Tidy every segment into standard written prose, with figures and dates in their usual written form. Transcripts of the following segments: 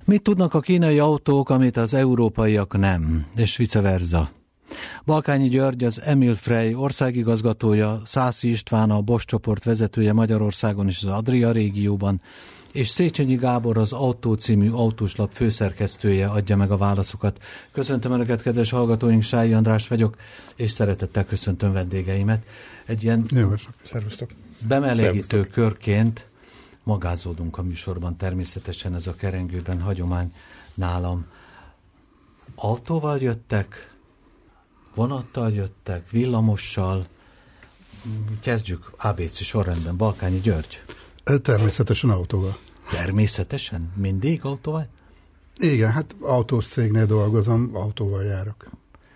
Mit tudnak a kínai autók, amit az európaiak nem, és vice versa? Balkányi György, az Emil Frey országigazgatója, Szászi István, a Bosch csoport vezetője Magyarországon és az Adria régióban, és Széchenyi Gábor, az Autó című autóslap főszerkesztője adja meg a válaszokat. Köszöntöm Önöket, kedves hallgatóink, Sályi András vagyok, és szeretettel köszöntöm vendégeimet. Egy ilyen bemelegítő körként magázódunk a műsorban, természetesen ez a kerengőben hagyomány nálam. Autóval jöttek, vonattal jöttek, villamossal. Kezdjük ABC sorrendben. Balkányi György. Természetesen autóval. Természetesen? Mindig autóval? Igen, hát autós cégnél dolgozom, autóval járok.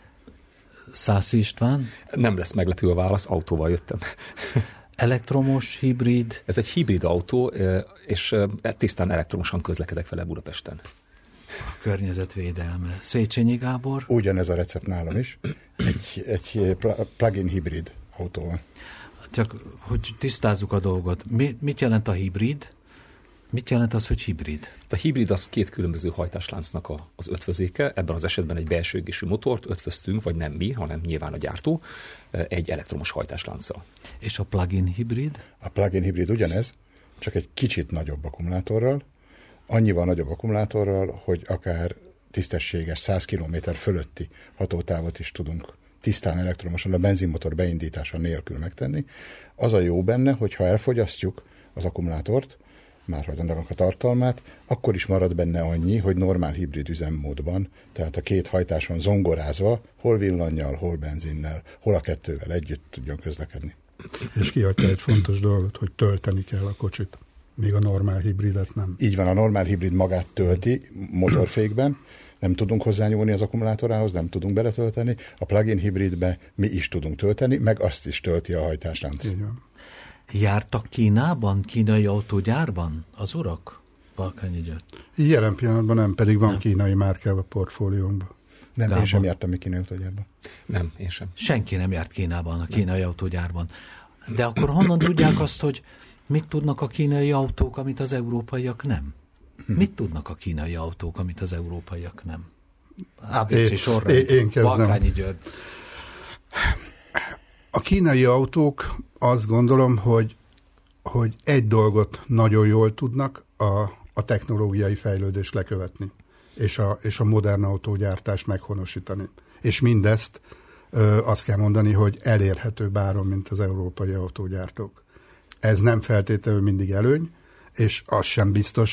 Szászi István? Nem lesz meglepő a válasz, autóval jöttem. Elektromos, hibrid? Ez egy hibrid autó, és tisztán elektromosan közlekedek vele Budapesten. A környezetvédelme. Széchenyi Gábor? Ugyanez a recept nálam is. Egy plug-in hibrid autóval. Csak, hogy tisztázzuk a dolgot. Mit jelent a hibrid? Mit jelent az, hogy hibrid? A hibrid az két különböző hajtásláncnak az ötvözéke. Ebben az esetben egy belső égésű motort ötvöztünk, vagy nem mi, hanem nyilván a gyártó, egy elektromos hajtáslánccal. És a plug-in hibrid? A plug-in hibrid ugyanez, csak egy kicsit nagyobb akkumulátorral, annyival nagyobb akkumulátorral, hogy akár tisztességes 100 km fölötti hatótávot is tudunk tisztán elektromosan a benzinmotor beindítása nélkül megtenni. Az a jó benne, hogy ha elfogyasztjuk az akkumulátort, márhogy annak a tartalmát, akkor is marad benne annyi, hogy normál hibrid üzemmódban, tehát a két hajtáson zongorázva, hol villannyal, hol benzinnel, hol a kettővel együtt tudjon közlekedni. És kihagyta egy fontos dolgot, hogy tölteni kell a kocsit, míg a normál hibridet nem. Így van, a normál hibrid magát tölti motorfékben, nem tudunk hozzányúlni az akkumulátorához, nem tudunk beletölteni, a plug-in hibridbe mi is tudunk tölteni, meg azt is tölti a hajtáslánc. Így van. Jártak Kínában, kínai autógyárban az urak? Balkányi György. Jelen pillanatban nem, pedig van kínai márkába portfóliónkban. Nem, Gábor. én sem jártam még kínai autógyárban. Nem, én sem. Senki nem járt Kínában, a kínai autógyárban. De akkor honnan tudják azt, hogy mit tudnak a kínai autók, amit az európaiak nem? Mit tudnak a kínai autók, amit az európaiak nem? ABC sorrend. Én kezdem. Balkányi György. A kínai autók azt gondolom, hogy egy dolgot nagyon jól tudnak, a technológiai fejlődést lekövetni, és a modern autógyártást meghonosítani. És mindezt azt kell mondani, hogy elérhetőbb áron, mint az európai autógyártók. Ez nem feltétlenül mindig előny, és az sem biztos,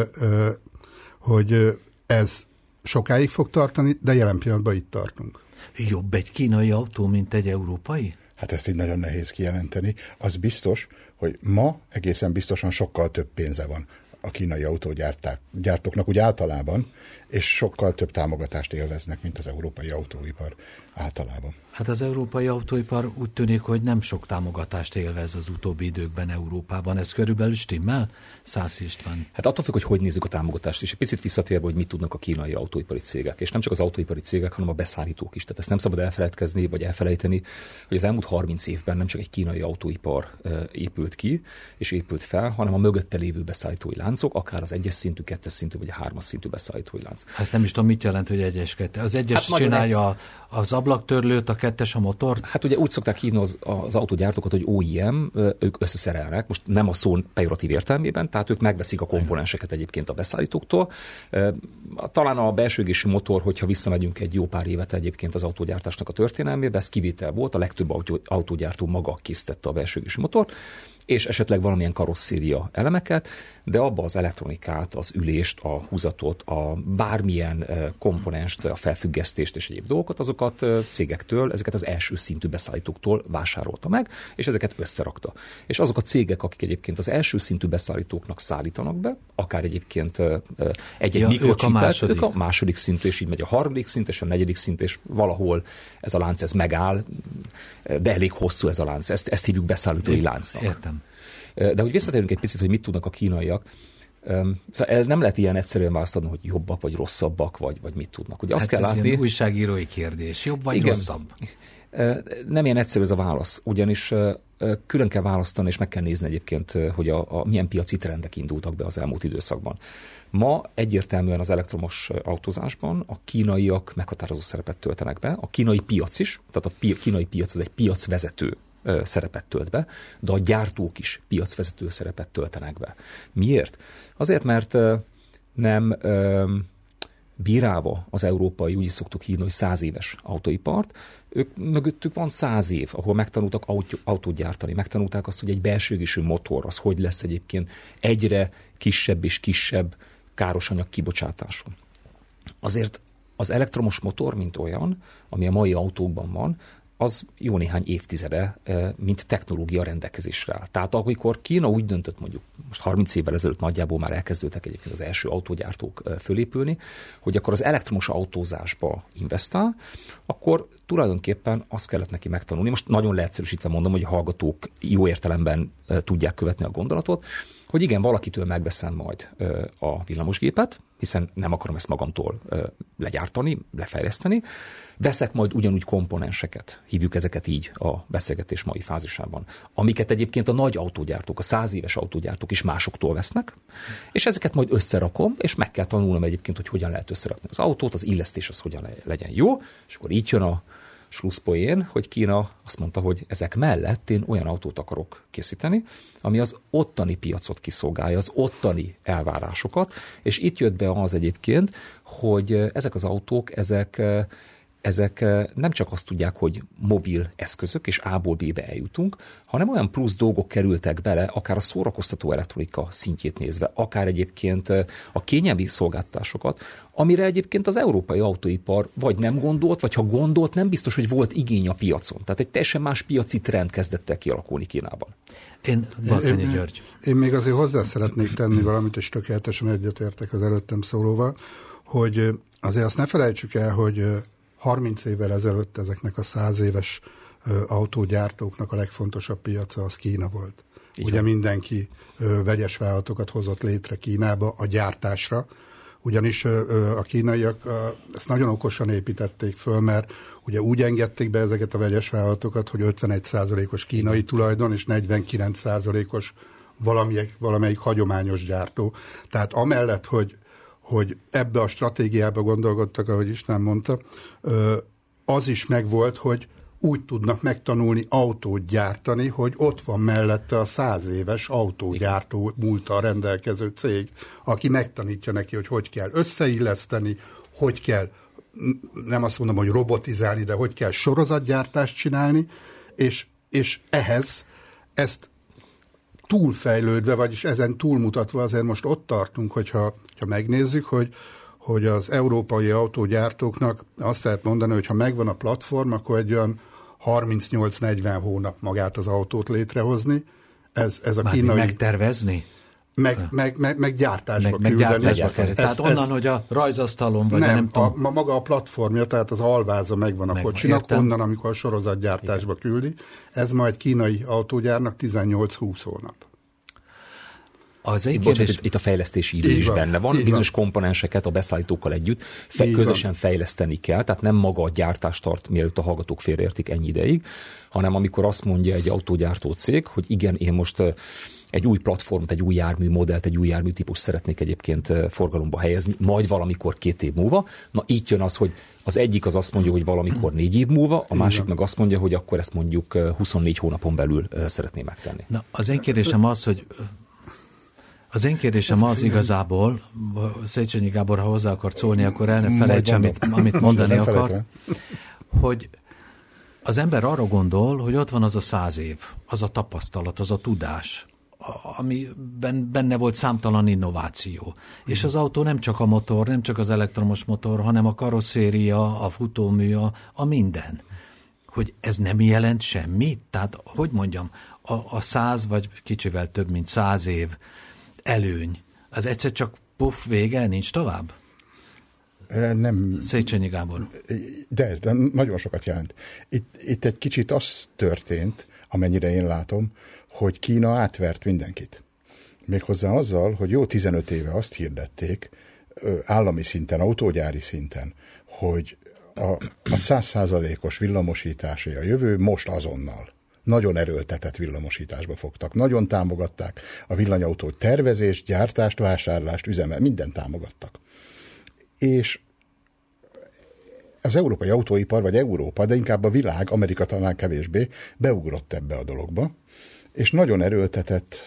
hogy ez sokáig fog tartani, de jelen pillanatban itt tartunk. Jobb egy kínai autó, mint egy európai? Hát ezt így nagyon nehéz kijelenteni. Az biztos, hogy ma egészen biztosan sokkal több pénze van a kínai autógyártóknak úgy általában, és sokkal több támogatást élveznek, mint az európai autóipar általában. Hát az európai autóipar úgy tűnik, hogy nem sok támogatást élvez az utóbbi időkben Európában. Ez körülbelül stimmel? Szászi István. Hát attól függ, hogy nézzük a támogatást, és egy picit visszatérve, hogy mit tudnak a kínai autóipari cégek. És nem csak az autóipari cégek, hanem a beszállítók is. Tehát ezt nem szabad elfeledkezni, vagy elfelejteni, hogy az elmúlt 30 évben nem csak egy kínai autóipar épült ki, és épült fel, hanem a mögötte lévő beszállítói láncok, akár az 1-es szintű, 2-es szintű, vagy a 3-as szintű beszállítói lánc. Hát nem is tudom, mit jelent, hogy 1-es-2. Az 1-es csinálja az ablaktörlőt, a 2-es a motort. Hát ugye úgy szokták hívni az autógyártókat, hogy OEM, ők összeszerelnek, most nem a szó pejoratív értelmében, tehát ők megveszik a komponenseket egyébként a beszállítóktól. Talán a belső égésű motor, hogyha visszamegyünk egy jó pár évet egyébként az autógyártásnak a történelmébe, ez kivétel volt, a legtöbb autógyártó maga készítette a belső égésű motort, és esetleg valamilyen karosszéria elemeket, de abba az elektronikát, az ülést, a húzatot, a bármilyen komponenst, a felfüggesztést és egyéb dolgokat, azokat cégektől, ezeket az első szintű beszállítóktól vásárolta meg, és ezeket összerakta. És azok a cégek, akik egyébként az első szintű beszállítóknak szállítanak be, akár egyébként egy-egy mikrocsipet, ők a második szintű, és így megy a harmadik szint, és a negyedik szint, és valahol ez a lánc ez megáll, de elég hosszú ez a lánc. Ezt hívjuk beszállítói láncnak. Értem. De hogy visszatérünk egy picit, hogy mit tudnak a kínaiak, szóval nem lehet ilyen egyszerűen választani, hogy jobbak vagy rosszabbak, vagy mit tudnak. Ugye azt kell ez látni, ilyen újságírói kérdés. Jobb vagy igen, rosszabb? Nem ilyen egyszerű ez a válasz, ugyanis külön kell választani, és meg kell nézni egyébként, hogy milyen piaci trendek indultak be az elmúlt időszakban. Ma egyértelműen az elektromos autózásban a kínaiak meghatározó szerepet töltenek be, a kínai piac is, tehát a kínai piac az egy piacvezető szerepet tölt be, de a gyártók is piacvezető szerepet töltenek be. Miért? Azért, mert nem bírálva az európai, úgy is szoktuk hívni, hogy 100 éves autóipart, mögöttük van 100 év, ahol megtanultak autót gyártani, megtanulták azt, hogy egy belső égésű motor az hogy lesz egyébként egyre kisebb és kisebb károsanyag kibocsátású. Azért az elektromos motor, mint olyan, ami a mai autókban van, az jó néhány évtizede, mint technológia rendelkezésre áll. Tehát amikor Kína úgy döntött, mondjuk most 30 évvel ezelőtt nagyjából már elkezdődtek egyébként az első autógyártók fölépülni, hogy akkor az elektromos autózásba investál, akkor tulajdonképpen azt kellett neki megtanulni. Most nagyon leegyszerűsítve mondom, hogy a hallgatók jó értelemben tudják követni a gondolatot, hogy igen, valakitől megveszem majd a villamosgépet, hiszen nem akarom ezt magamtól legyártani, lefejleszteni. Veszek majd ugyanúgy komponenseket, hívjuk ezeket így a beszélgetés mai fázisában, amiket egyébként a nagy autógyártók, a 100 éves autógyártók is másoktól vesznek, és ezeket majd összerakom, és meg kell tanulnom egyébként, hogy hogyan lehet összerakni az autót, az illesztés az hogyan legyen jó, és akkor így jön a slusszpoén, hogy Kína azt mondta, hogy ezek mellett én olyan autót akarok készíteni, ami az ottani piacot kiszolgálja, az ottani elvárásokat, és itt jött be az egyébként, hogy ezek az autók, ezek nem csak azt tudják, hogy mobil eszközök, és A-ból B-be eljutunk, hanem olyan plusz dolgok kerültek bele, akár a szórakoztató elektronika szintjét nézve, akár egyébként a kényelmi szolgáltatásokat, amire egyébként az európai autóipar vagy nem gondolt, vagy ha gondolt, nem biztos, hogy volt igény a piacon. Tehát egy teljesen más piaci trend kezdett el kialakulni Kínában. Balkányi György. Én még azért hozzá szeretnék tenni valamit, és tökéletesen egyetértek az előttem szólóval, hogy azért azt ne felejtsük el, hogy 30 évvel ezelőtt ezeknek a 100 éves autógyártóknak a legfontosabb piaca az Kína volt. Ugye mindenki vegyes vállalatokat hozott létre Kínába a gyártásra, ugyanis a kínaiak ezt nagyon okosan építették föl, mert ugye úgy engedték be ezeket a vegyes vállalatokat, hogy 51%-os kínai tulajdon és 49%-os valamelyik hagyományos gyártó. Tehát amellett, hogy ebbe a stratégiába gondolkodtak, ahogy István mondta, az is megvolt, hogy úgy tudnak megtanulni autót gyártani, hogy ott van mellette a 100 éves autógyártó múlttal rendelkező cég, aki megtanítja neki, hogy kell összeilleszteni, hogy kell, nem azt mondom, hogy robotizálni, de hogy kell sorozatgyártást csinálni, és ehhez ezt túlfejlődve, vagyis ezen túlmutatva azért most ott tartunk, hogyha megnézzük, hogy az európai autógyártóknak azt lehet mondani, hogy ha megvan a platform, akkor egy olyan 38-40 hónap magát az autót létrehozni. Ez a kínai... Megtervezni? Meg gyártásba küldeni. Tehát onnan, hogy a rajzasztalon vagy nem tudom. Maga a platformja, tehát az alváza megvan a kocsinak, onnan, amikor a sorozatgyártásba küldi. Ez majd kínai autógyárnak 18-20 hónap. Itt a fejlesztési idő is benne van. Bizonyos komponenseket a beszállítókkal együtt közösen fejleszteni kell, tehát nem maga a gyártás tart, mielőtt a hallgatók félreértik ennyi ideig, hanem amikor azt mondja egy autógyártó cég, hogy igen, én most egy új platformot, egy új jármű modellt, egy új jármű típus szeretnék egyébként forgalomba helyezni, majd valamikor 2 év múlva. Na így jön az, hogy az egyik az azt mondja, hogy valamikor 4 év múlva, a másik meg azt mondja, hogy akkor ezt mondjuk 24 hónapon belül szeretné megtenni. Na, az én kérdésem az, hogy igazából, Széchenyi Gábor, ha hozzá akart szólni, akkor el ne felejts, amit mondani akar, hogy az ember arra gondol, hogy ott van az a 100 év, az a tapasztalat, az a tudás, amiben benne volt számtalan innováció. És az autó nem csak a motor, nem csak az elektromos motor, hanem a karosszéria, a futómű, a minden. Hogy ez nem jelent semmit? Tehát, hogy mondjam, a 100 vagy kicsivel több, mint 100 év előny, az egyszer csak puff, vége, nincs tovább? Nem. Széchenyi Gábor. De nagyon sokat jelent. Itt egy kicsit az történt, amennyire én látom, hogy Kína átvert mindenkit. Méghozzá azzal, hogy jó 15 éve azt hirdették állami szinten, autógyári szinten, hogy a 100%-os villamosításé a jövő most azonnal. Nagyon erőltetett villamosításba fogtak. Nagyon támogatták a villanyautó tervezést, gyártást, vásárlást, mindent támogattak. És az európai autóipar, vagy Európa, de inkább a világ, Amerika talán kevésbé, beugrott ebbe a dologba, és nagyon erőltetett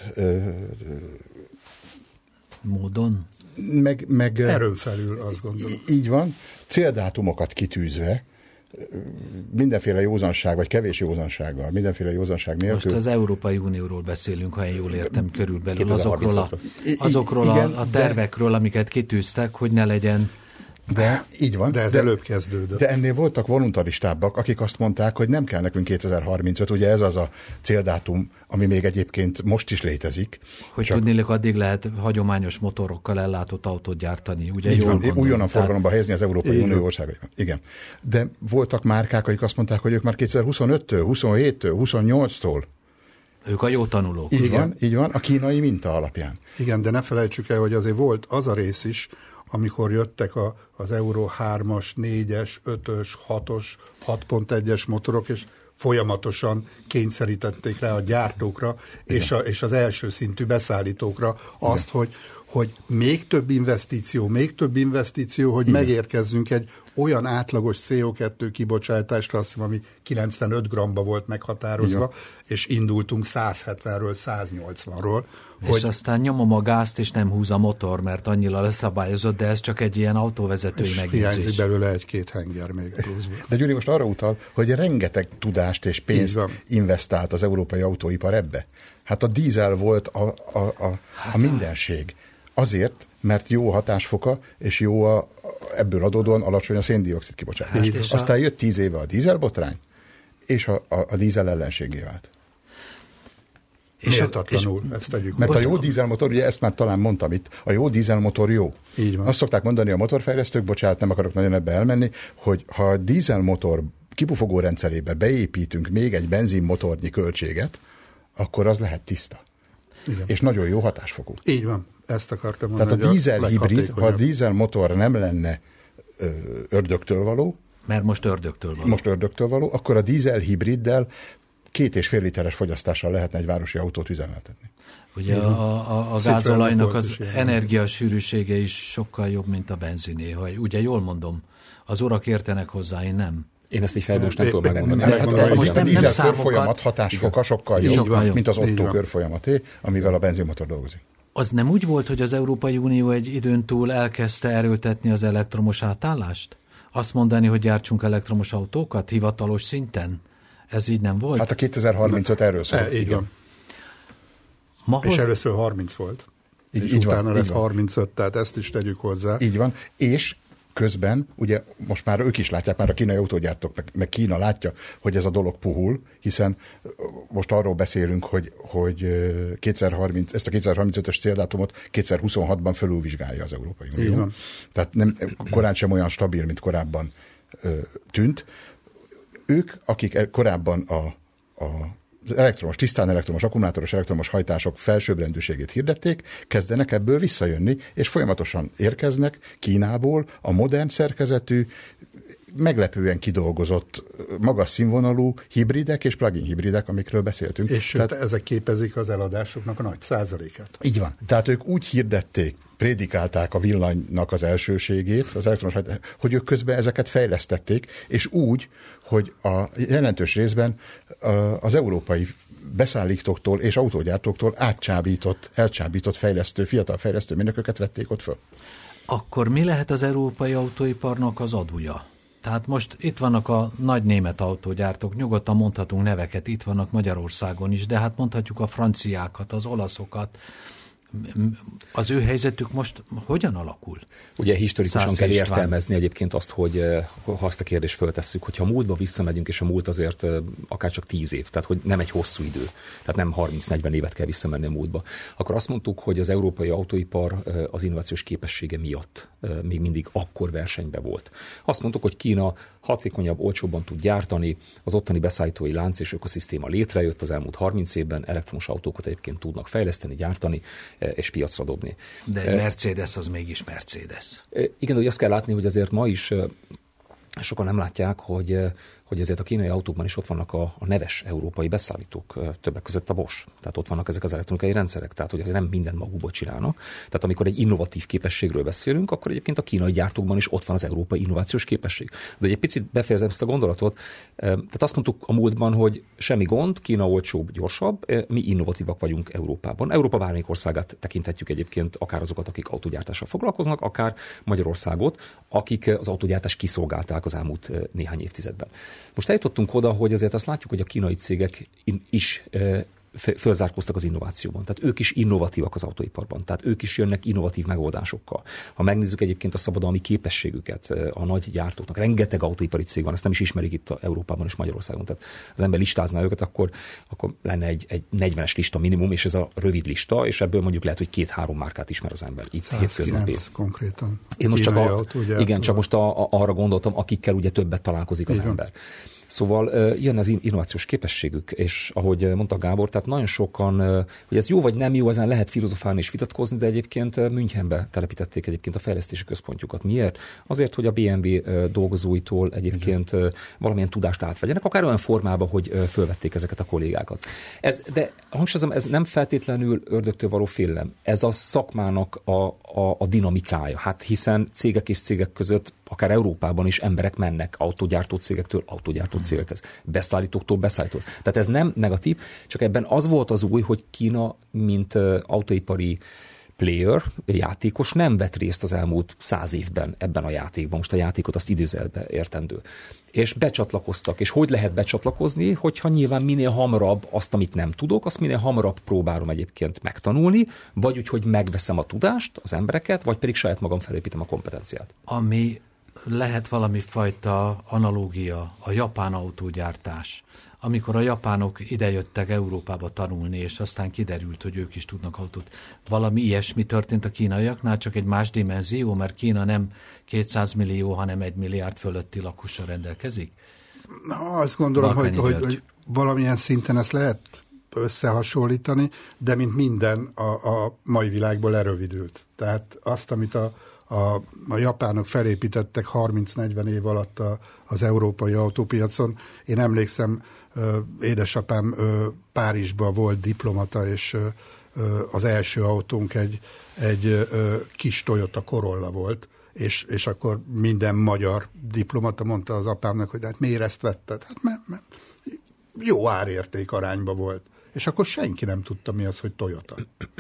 módon? Meg erőn felül, azt gondolom. Így van, céldátumokat kitűzve, mindenféle józanság, vagy kevés józansággal, mindenféle józanság nélkül. Most az Európai Unióról beszélünk, ha én jól értem, körülbelül azokról a tervekről, amiket kitűztek, hogy ne legyen. De így van. De ez előbb kezdődött. De ennél voltak voluntaristábbak, akik azt mondták, hogy nem kell nekünk 2035, ugye ez az a céldátum, ami még egyébként most is létezik. Hogy tudnélik, addig lehet hagyományos motorokkal ellátott autót gyártani, ugye így jól van, gondolom. újonnan forgalomba helyezni az Európai Unió országaiban. Igen. De voltak márkák, akik azt mondták, hogy ők már 2025-től, 27-től, 28-tól. Ők a jó tanulók. Így van, a kínai minta alapján. Igen, de ne felejtsük el, hogy azért volt az a rész is, amikor jöttek az Euro 3-as, 4-es, 5-ös, 6-os, 6.1-es motorok, és folyamatosan kényszerítették rá a gyártókra és az első szintű beszállítókra azt, hogy még több investíció, hogy megérkezzünk egy olyan átlagos CO2 kibocsátásra, azt hiszem, ami 95 g-ba volt meghatározva, és indultunk 170-ről 180-ról. És aztán nyomom a gázt, és nem húz a motor, mert annyira leszabályozott, de ez csak egy ilyen autóvezetői megjegyzés. Hiányzik belőle egy-két henger még pluszban. De Gyuri most arra utal, hogy rengeteg tudást és pénzt investált az európai autóipar ebbe. Hát a dízel volt a mindenség. Azért, mert jó a hatásfoka, és jó ebből adódóan alacsony a széndioxid kibocsátás. Aztán jött 10 éve a dízelbotrány, és a dízel ellenségé vált. Méltatlanul, ezt tegyük. Mert a jó dízelmotor, ugye ezt már talán mondtam itt, a jó dízelmotor jó. Így van. Azt szokták mondani a motorfejlesztők, bocsánat, nem akarok nagyon ebbe elmenni, hogy ha a dízelmotor kipufogó rendszerébe beépítünk még egy benzinmotornyi költséget, akkor az lehet tiszta. Igen. És nagyon jó hatásfokú. Így van. Ezt akartam mondani. Tehát a dízel hibrid, ha a dízel motor nem lenne ördögtől való, mert most ördögtől való, akkor a dízel hibriddel 2,5 literes fogyasztással lehetne egy városi autót üzemeltetni. Ugye a gázolajnak az energiasűrűsége is sokkal jobb, mint a benziné. Ugye jól mondom, az urak értenek hozzá, én nem. Én ezt így fejből most nem tudom megmondani. A dízel körfolyamat hatásfoka sokkal jobb, mint az Otto körfolyamaté, amivel a benzinmotor dolgozik. Az nem úgy volt, hogy az Európai Unió egy időn túl elkezdte erőltetni az elektromos átállást? Azt mondani, hogy gyártsunk elektromos autókat hivatalos szinten? Ez így nem volt? Hát a 2035 erről szólt. Így van. És először 30 volt. És utána lett 35, tehát ezt is tegyük hozzá. Így van. És közben, ugye most már ők is látják, már a kínai autógyártók, meg Kína látja, hogy ez a dolog puhul, hiszen most arról beszélünk, hogy 2030, ezt a 2035-ös céldátumot 2026-ban felülvizsgálja az Európai Unió. Tehát korán sem olyan stabil, mint korábban tűnt. Ők, akik korábban az tisztán elektromos, akkumulátoros elektromos hajtások felsőbbrendűségét hirdették, kezdenek ebből visszajönni, és folyamatosan érkeznek Kínából a modern szerkezetű, meglepően kidolgozott, magas színvonalú hibridek és plug-in hibridek, amikről beszéltünk. És tehát ezek képezik az eladásoknak a nagy százalékát. Így van. Tehát ők úgy hirdették, prédikálták a villanynak az elsőségét, az elektromos, hogy ők közben ezeket fejlesztették, és úgy, hogy a jelentős részben az európai beszállítóktól és autógyártóktól elcsábított fiatal fejlesztő mérnököket vették ott föl. Akkor mi lehet az európai autóiparnak az adója? Tehát most itt vannak a nagy német autógyártók, nyugodtan mondhatunk neveket, itt vannak Magyarországon is, de hát mondhatjuk a franciákat, az olaszokat. Az ő helyzetük most hogyan alakul? Ugye historikusan kell értelmezni egyébként azt, hogy ha azt a kérdést föltesszük, hogyha a múltba visszamegyünk, és a múlt azért akár csak 10 év, tehát hogy nem egy hosszú idő, tehát nem 30-40 évet kell visszamenni a múltba, akkor azt mondtuk, hogy az európai autóipar az innovációs képessége miatt még mindig akkor versenyben volt. Azt mondtuk, hogy Kína hatékonyabb, olcsóbban tud gyártani, az ottani beszállítói lánc és ökoszisztéma létrejött az elmúlt 30 évben, elektromos autókat egyébként tudnak fejleszteni, gyártani és piacra dobni. De Mercedes az mégis Mercedes. Igen, hogy azt kell látni, hogy azért ma is sokan nem látják, hogy ezért a kínai autókban is ott vannak a neves európai beszállítók, többek között a Bosch. Tehát ott vannak ezek az elektronikai rendszerek, tehát hogy ezért nem minden magukból csinálnak. Tehát amikor egy innovatív képességről beszélünk, akkor egyébként a kínai gyártókban is ott van az európai innovációs képesség. De egy picit befejezem ezt a gondolatot. Tehát azt mondtuk a múltban, hogy semmi gond, Kína olcsóbb, gyorsabb, mi innovatívak vagyunk Európában. Európa bármelyik országát tekinthetjük egyébként, akár azokat, akik autógyártással foglalkoznak, akár Magyarországot, akik az autógyártást kiszolgálták az elmúlt néhány évtizedben. Most eljutottunk oda, hogy azért azt látjuk, hogy a kínai cégek is fölzárkóztak az innovációban. Tehát ők is innovatívak az autóiparban. Tehát ők is jönnek innovatív megoldásokkal. Ha megnézzük egyébként a szabadalmi képességüket a nagy gyártóknak, rengeteg autóipari cég van, ezt nem is ismerik itt Európában és Magyarországon. Tehát az ember listázná őket, akkor lenne egy 40-es lista minimum, és ez a rövid lista, és ebből mondjuk lehet, hogy 2-3 márkát ismer az ember. Itt hétköznapi. Konkrétan. Én most csak most arra gondoltam, akikkel ugye többet találkozik az ember. Szóval jön az innovációs képességük, és ahogy mondta Gábor, tehát nagyon sokan, hogy ez jó vagy nem jó, ezen lehet filozofálni és vitatkozni, de egyébként Münchenbe telepítették egyébként a fejlesztési központjukat. Miért? Azért, hogy a BMW dolgozóitól egyébként valamilyen tudást átvegyenek, akár olyan formában, hogy fölvették ezeket a kollégákat. De hangsúlyozom, ez nem feltétlenül ördögtől való félelem. Ez a szakmának a dinamikája. Hát hiszen cégek és cégek között akár Európában is emberek mennek autógyártó cégektől autógyártó cégekhez, beszállítóktól beszállítóhoz. Tehát ez nem negatív, csak ebben az volt az új, hogy Kína, mint autóipari player, játékos nem vett részt az elmúlt 100 évben ebben a játékban. Most a játékot azt idézelbe értendő. És becsatlakoztak. És hogy lehet becsatlakozni, hogyha nyilván minél hamarabb azt, amit nem tudok, azt minél hamarabb próbálom egyébként megtanulni, vagy úgy, hogy megveszem a tudást, az embereket, vagy pedig saját magam felépítem a kompetenciát. Ami lehet valami fajta analógia, a japán autógyártás. Amikor a japánok idejöttek Európába tanulni, és aztán kiderült, hogy ők is tudnak autót. Valami ilyesmi történt a kínaiaknál, csak egy más dimenzió, mert Kína nem 200 millió, hanem 1 milliárd fölötti lakossal rendelkezik? Azt gondolom, hogy valamilyen szinten ezt lehet összehasonlítani, de mint minden a mai világból lerövidült. Tehát azt, amit a japánok felépítettek 30-40 év alatt az európai autópiacon. Én emlékszem, édesapám Párizsban volt diplomata, és az első autónk egy kis Toyota Corolla volt, és akkor minden magyar diplomata mondta az apámnak, hogy hát miért ezt vetted? Hát mert jó árérték arányba volt. És akkor senki nem tudta, mi az, hogy Toyota.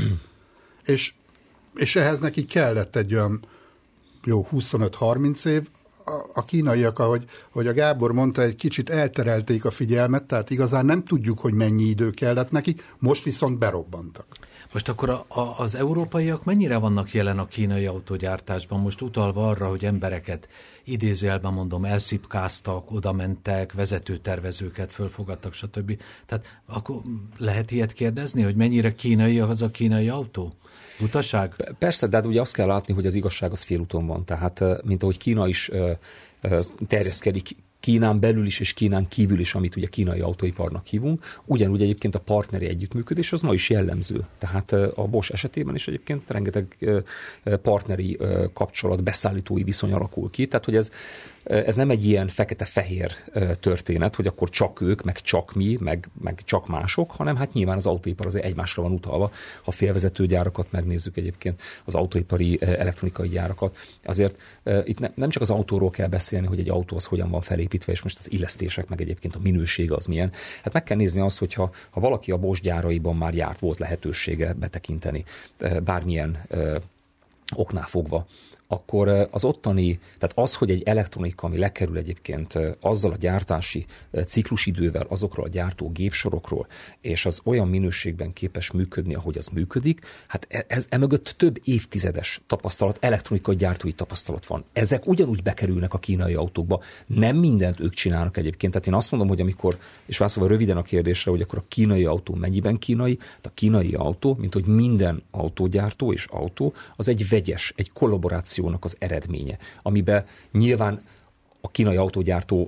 és ehhez neki kellett egy olyan jó 25-30 év. A kínaiak, ahogy a Gábor mondta, egy kicsit elterelték a figyelmet, tehát igazán nem tudjuk, hogy mennyi idő kellett nekik, most viszont berobbantak. Most akkor az európaiak mennyire vannak jelen a kínai autógyártásban? Most utalva arra, hogy embereket idézőjelben mondom, elszipkáztak, oda mentek, vezetőtervezőket fölfogadtak, stb. Tehát akkor lehet ilyet kérdezni, hogy mennyire kínai az a kínai autó? Butaság? Persze, de hát ugye azt kell látni, hogy az igazság az félúton van. Tehát, mint ahogy Kína is terjeszkedik Kínán belül is és Kínán kívül is, amit ugye kínai autóiparnak hívunk, ugyanúgy egyébként a partneri együttműködés az ma is jellemző. Tehát a Bosch esetében is egyébként rengeteg partneri kapcsolat, beszállítói viszony alakul ki, tehát hogy ez nem egy ilyen fekete-fehér történet, hogy akkor csak ők, meg csak mi, meg csak mások, hanem hát nyilván az autóipar azért egymásra van utalva. Ha félvezető gyárakat megnézzük egyébként, az autóipari elektronikai gyárakat, azért itt nem csak az autóról kell beszélni, hogy egy autó az hogyan van felépítve, és most az illesztések, meg egyébként a minősége az milyen. Hát meg kell nézni azt, hogyha valaki a Bosch gyáraiban már volt lehetősége betekinteni, bármilyen oknál fogva, akkor az ottani, tehát az, hogy egy elektronika, ami lekerül egyébként azzal a gyártási ciklusidővel, azokról a gyártó gépsorokról, és az olyan minőségben képes működni, ahogy az működik, hát emögött több évtizedes tapasztalat, elektronikai gyártói tapasztalat van. Ezek ugyanúgy bekerülnek a kínai autókba. Nem mindent ők csinálnak egyébként. Tehát én azt mondom, hogy amikor, és válaszolva röviden a kérdésre, hogy akkor a kínai autó mennyiben kínai, a kínai autó, mint hogy minden autógyártó és autó, az egy vegyes, egy kollaboráció az eredménye, amiben nyilván a kínai autógyártó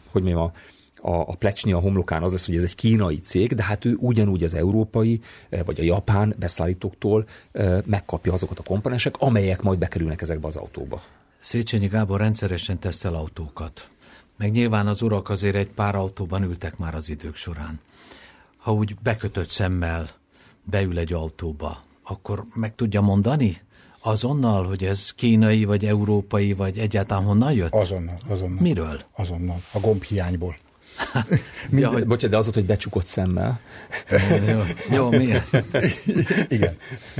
a plecsni a homlokán az lesz, hogy ez egy kínai cég, de hát ő ugyanúgy az európai vagy a japán beszállítóktól megkapja azokat a komponensek, amelyek majd bekerülnek ezekbe az autóba. Széchenyi Gábor rendszeresen tesztel autókat. Meg nyilván az urak azért egy pár autóban ültek már az idők során. Ha úgy bekötött szemmel beül egy autóba, akkor meg tudja mondani azonnal, hogy ez kínai, vagy európai, vagy egyáltalán honnan jött? Azonnal. Miről? Azonnal. A gombhiányból. Ja, bocsánat, de az ott, hogy becsukott szemmel. Jó, miért? Igen.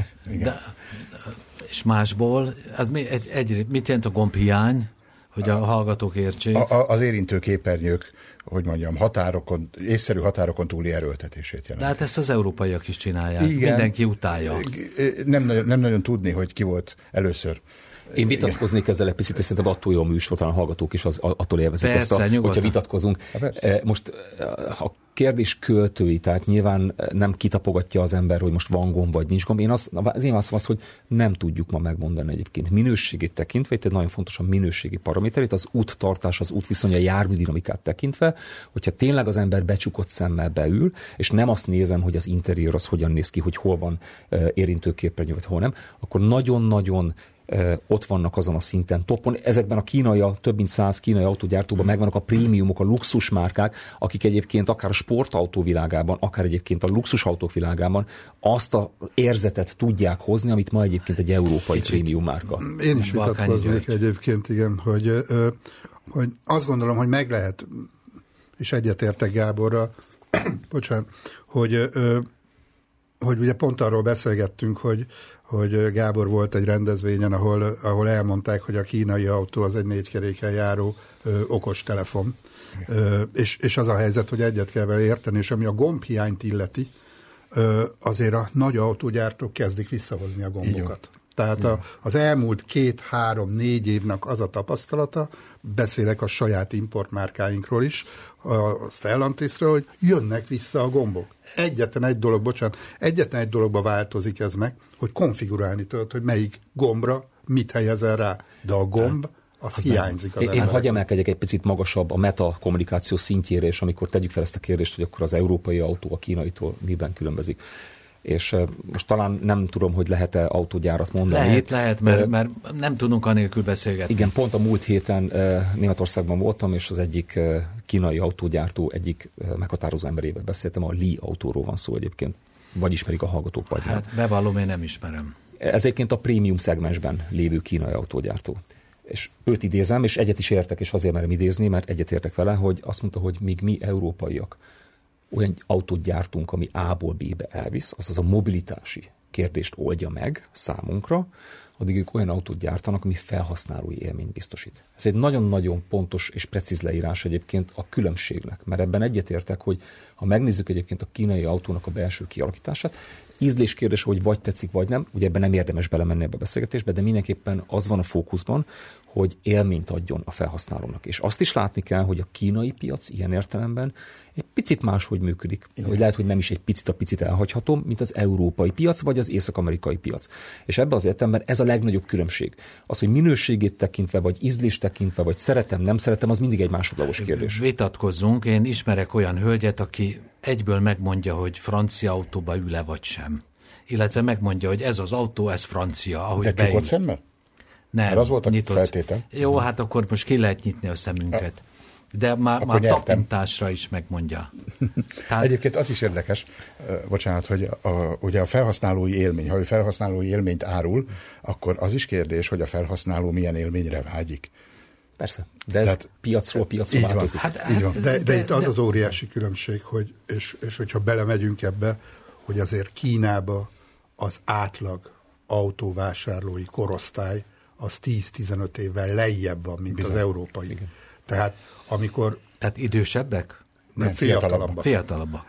És másból, az mit jelent a gombhiány, hogy a hallgatók értsék? Az érintő képernyők, hogy mondjam, észszerű határokon túli erőltetését jelent. De hát ezt az európaiak is csinálják. Igen. Mindenki utálja. Nem nagyon tudni, hogy ki volt először. Én vitatkoznék ezzel egy picit, és szerintem attól jó a műsor, talán a hallgatók is attól élvezik ezt, hogyha vitatkozunk. Most a kérdés költői, tehát nyilván nem kitapogatja az ember, hogy most van gomb vagy nincs gomb. Az én azt, hogy nem tudjuk ma megmondani egyébként. Minőségét tekintve, itt egy nagyon fontos a minőségi paraméterét, az úttartás, az útviszony, a járműdinamikát tekintve, hogyha tényleg az ember becsukott szemmel beül, és nem azt nézem, hogy az interiőr az hogyan néz ki, hogy hol van érintőképernyő, vagy hol nem, akkor nagyon-nagyon ott vannak azon a szinten, toppon. Ezekben a több mint 100 kínai autógyártóban megvannak a prémiumok, a luxusmárkák, akik egyébként akár a sportautó világában, akár egyébként a luxusautók világában azt az érzetet tudják hozni, amit ma egyébként egy európai prémium márka. Én is vitatkoznék egyébként, igen, hogy azt gondolom, hogy meg lehet, és egyetértek Gáborra, bocsánat, hogy ugye pont arról beszélgettünk, hogy Gábor volt egy rendezvényen, ahol elmondták, hogy a kínai autó az egy 4 keréken járó okos telefon. És az a helyzet, hogy egyet kell vele érteni, és ami a gombhiányt illeti, azért a nagy autógyártók kezdik visszahozni a gombokat. Tehát az elmúlt 2-3-4 évnek az a tapasztalata, beszélek a saját importmárkáinkról is, a Stellantisről, hogy jönnek vissza a gombok. Egyetlen egy dologba változik ez meg, hogy konfigurálni tudod, hogy melyik gombra mit helyezel rá. De a gomb, az hiányzik az emberek. Én hagyj emelkedjek egy picit magasabb a meta kommunikáció szintjére, és amikor tegyük fel ezt a kérdést, hogy akkor az európai autó a kínaitól miben különbözik. És most talán nem tudom, hogy lehet-e autógyárat mondani. Lehet, mert nem tudunk anélkül beszélgetni. Igen, pont a múlt héten Németországban voltam, és az egyik kínai autógyártó egyik meghatározó emberével beszéltem, a Li autóról van szó egyébként. Vagy ismerik a hallgatók, vagy nem. Hát bevallom, én nem ismerem. Ez egyébként a prémium szegmensben lévő kínai autógyártó. És őt idézem, és egyet is értek, és azért merem idézni, mert egyet értek vele, hogy azt mondta, hogy míg mi európaiak olyan autót gyártunk, ami A-ból B-be elvisz, azaz a mobilitási kérdést oldja meg számunkra, addig ők olyan autót gyártanak, ami felhasználói élményt biztosít. Ez egy nagyon-nagyon pontos és precíz leírás egyébként a különbségnek, mert ebben egyetértek, hogy ha megnézzük egyébként a kínai autónak a belső kialakítását, ízlés kérdés, hogy vagy tetszik, vagy nem, ugye ebben nem érdemes belemenni ebbe a beszélgetésbe, de mindenképpen az van a fókuszban, hogy élményt adjon a felhasználónak. És azt is látni kell, hogy a kínai piac ilyen értelemben egy picit máshogy működik. Hogy lehet, hogy nem is egy picit elhagyható, mint az európai piac, vagy az észak-amerikai piac. És ebben az értelemben ez a legnagyobb különbség. Az, hogy minőségét tekintve, vagy ízlést tekintve, vagy szeretem, nem szeretem, az mindig egy másodlagos kérdés. Vitatkozzunk. Én ismerek olyan hölgyet, aki egyből megmondja, hogy francia autóba ül-e vagy sem. Illetve megmondja, hogy ez az autó, ez francia. Ahogy de csukott szemmel? Nem. Mert az volt a feltétel. Jó, hát akkor most ki lehet nyitni a szemünket. De már tapintásra is megmondja. Tehát... Egyébként az is érdekes, bocsánat, hogy ugye a felhasználói élmény, ha ő felhasználói élményt árul, akkor az is kérdés, hogy a felhasználó milyen élményre vágyik. Persze, de ez piacról változik. Így van. De itt az óriási különbség, hogy, és hogyha belemegyünk ebbe, hogy azért Kínába az átlag autóvásárlói korosztály az 10-15 évvel lejjebb van, mint az európai. Igen. Tehát idősebbek? Nem, fiatalabbak.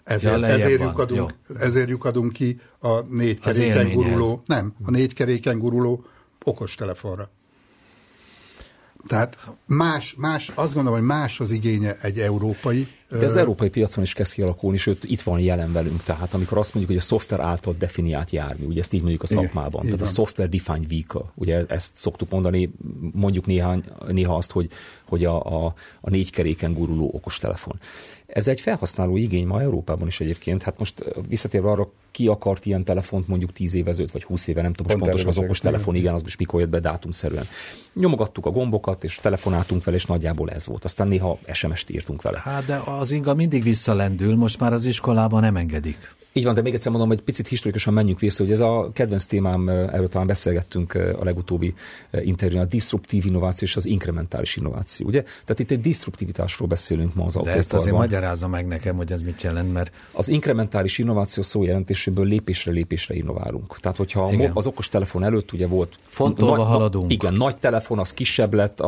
Ezért lyukadunk ki a 4 keréken guruló, a 4 keréken guruló okostelefonra. Tehát más, azt gondolom, hogy más az igénye egy európai De az európai piacon is kezd kialakulni, sőt itt van jelen velünk. Tehát amikor azt mondjuk, hogy a szoftver által definiált jármű, ugye ezt így mondjuk a szakmában. Tehát a software defined vehicle, ugye ezt szoktuk mondani, mondjuk néha azt, hogy a 4 keréken guruló okostelefon. Ez egy felhasználó igény ma Európában is egyébként. Hát most visszatérve arra, ki akart ilyen telefont mondjuk 10 éve ezelőtt, vagy 20 éve, nem tudom, most pontosan az okostelefon, igen, az most mikor jött be dátumszerűen. Nyomogattuk a gombokat, és telefonáltunk vele, és nagyjából ez volt. Aztán néha SMS-t írtunk vele. Hát de az inga mindig visszalendül, most már az iskolában nem engedik. Így van, de még egyszer mondom, hogy picit historikusan menjünk vissza, hogy ez a kedvenc témám, erről talán beszélgettünk a legutóbbi interjún, a diszruptív innováció és az inkrementális innováció, ugye? Tehát itt egy diszruptivitásról beszélünk ma az autóiparban. De ezt azért magyarázza meg nekem, hogy ez mit jelent, mert... Az inkrementális innováció szó jelentéséből lépésre innoválunk. Tehát, hogyha az okostelefon előtt ugye volt... Fontolva haladunk. Igen, nagy telefon, az kisebb lett,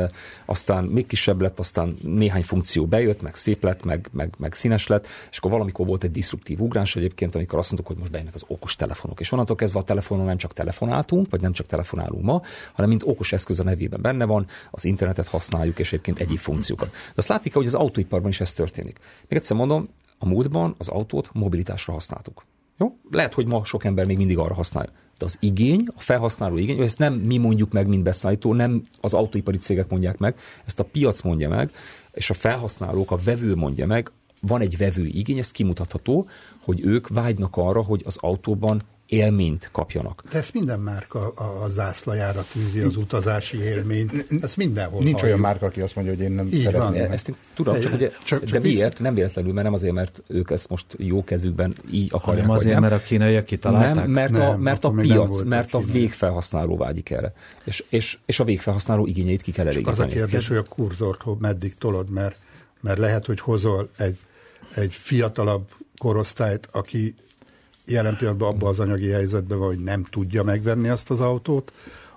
aztán még kisebb lett, aztán néhány funkció bejött, meg szép lett, meg színes lett, és akkor valamikor volt egy diszruptív ugrás egyébként, amikor azt mondtuk, hogy most bejönnek az okos telefonok. És onnantól kezdve a telefonon nem csak telefonáltunk, vagy nem csak telefonálunk ma, hanem mint okos eszköz a nevében benne van, az internetet használjuk, és egyébként egyéb funkciókat. De azt látni kell, hogy az autóiparban is ez történik. Még egyszer mondom, a múltban az autót mobilitásra használtuk. Jó? Lehet, hogy ma sok ember még mindig arra használja. De az igény, a felhasználó igény, ezt nem mi mondjuk meg, mint beszállító, nem az autóipari cégek mondják meg, ezt a piac mondja meg, és a felhasználók, a vevő mondja meg, van egy vevői igény, ez kimutatható, hogy ők vágynak arra, hogy az autóban élményt kapjanak. De ezt minden márka a zászlajára tűzi, az utazási élményt. Ezt mindenhol nincs olyan márka, aki azt mondja, hogy én nem szeretném. Ezt én tudom, de miért? Nem véletlenül, mert nem azért, mert ők ezt most jó kedvükben így akarják. Nem azért, mert a kínaiak kitalálták? Nem, mert a piac, mert a végfelhasználó vágyik erre. És a végfelhasználó igényeit ki kell elégíteni. Az a kérdés, hogy a kurzort meddig tolod, mert lehet, hogy hozol egy fiatalabb korosztályt, aki jelen pillanatban abban az anyagi helyzetben van, hogy nem tudja megvenni azt az autót,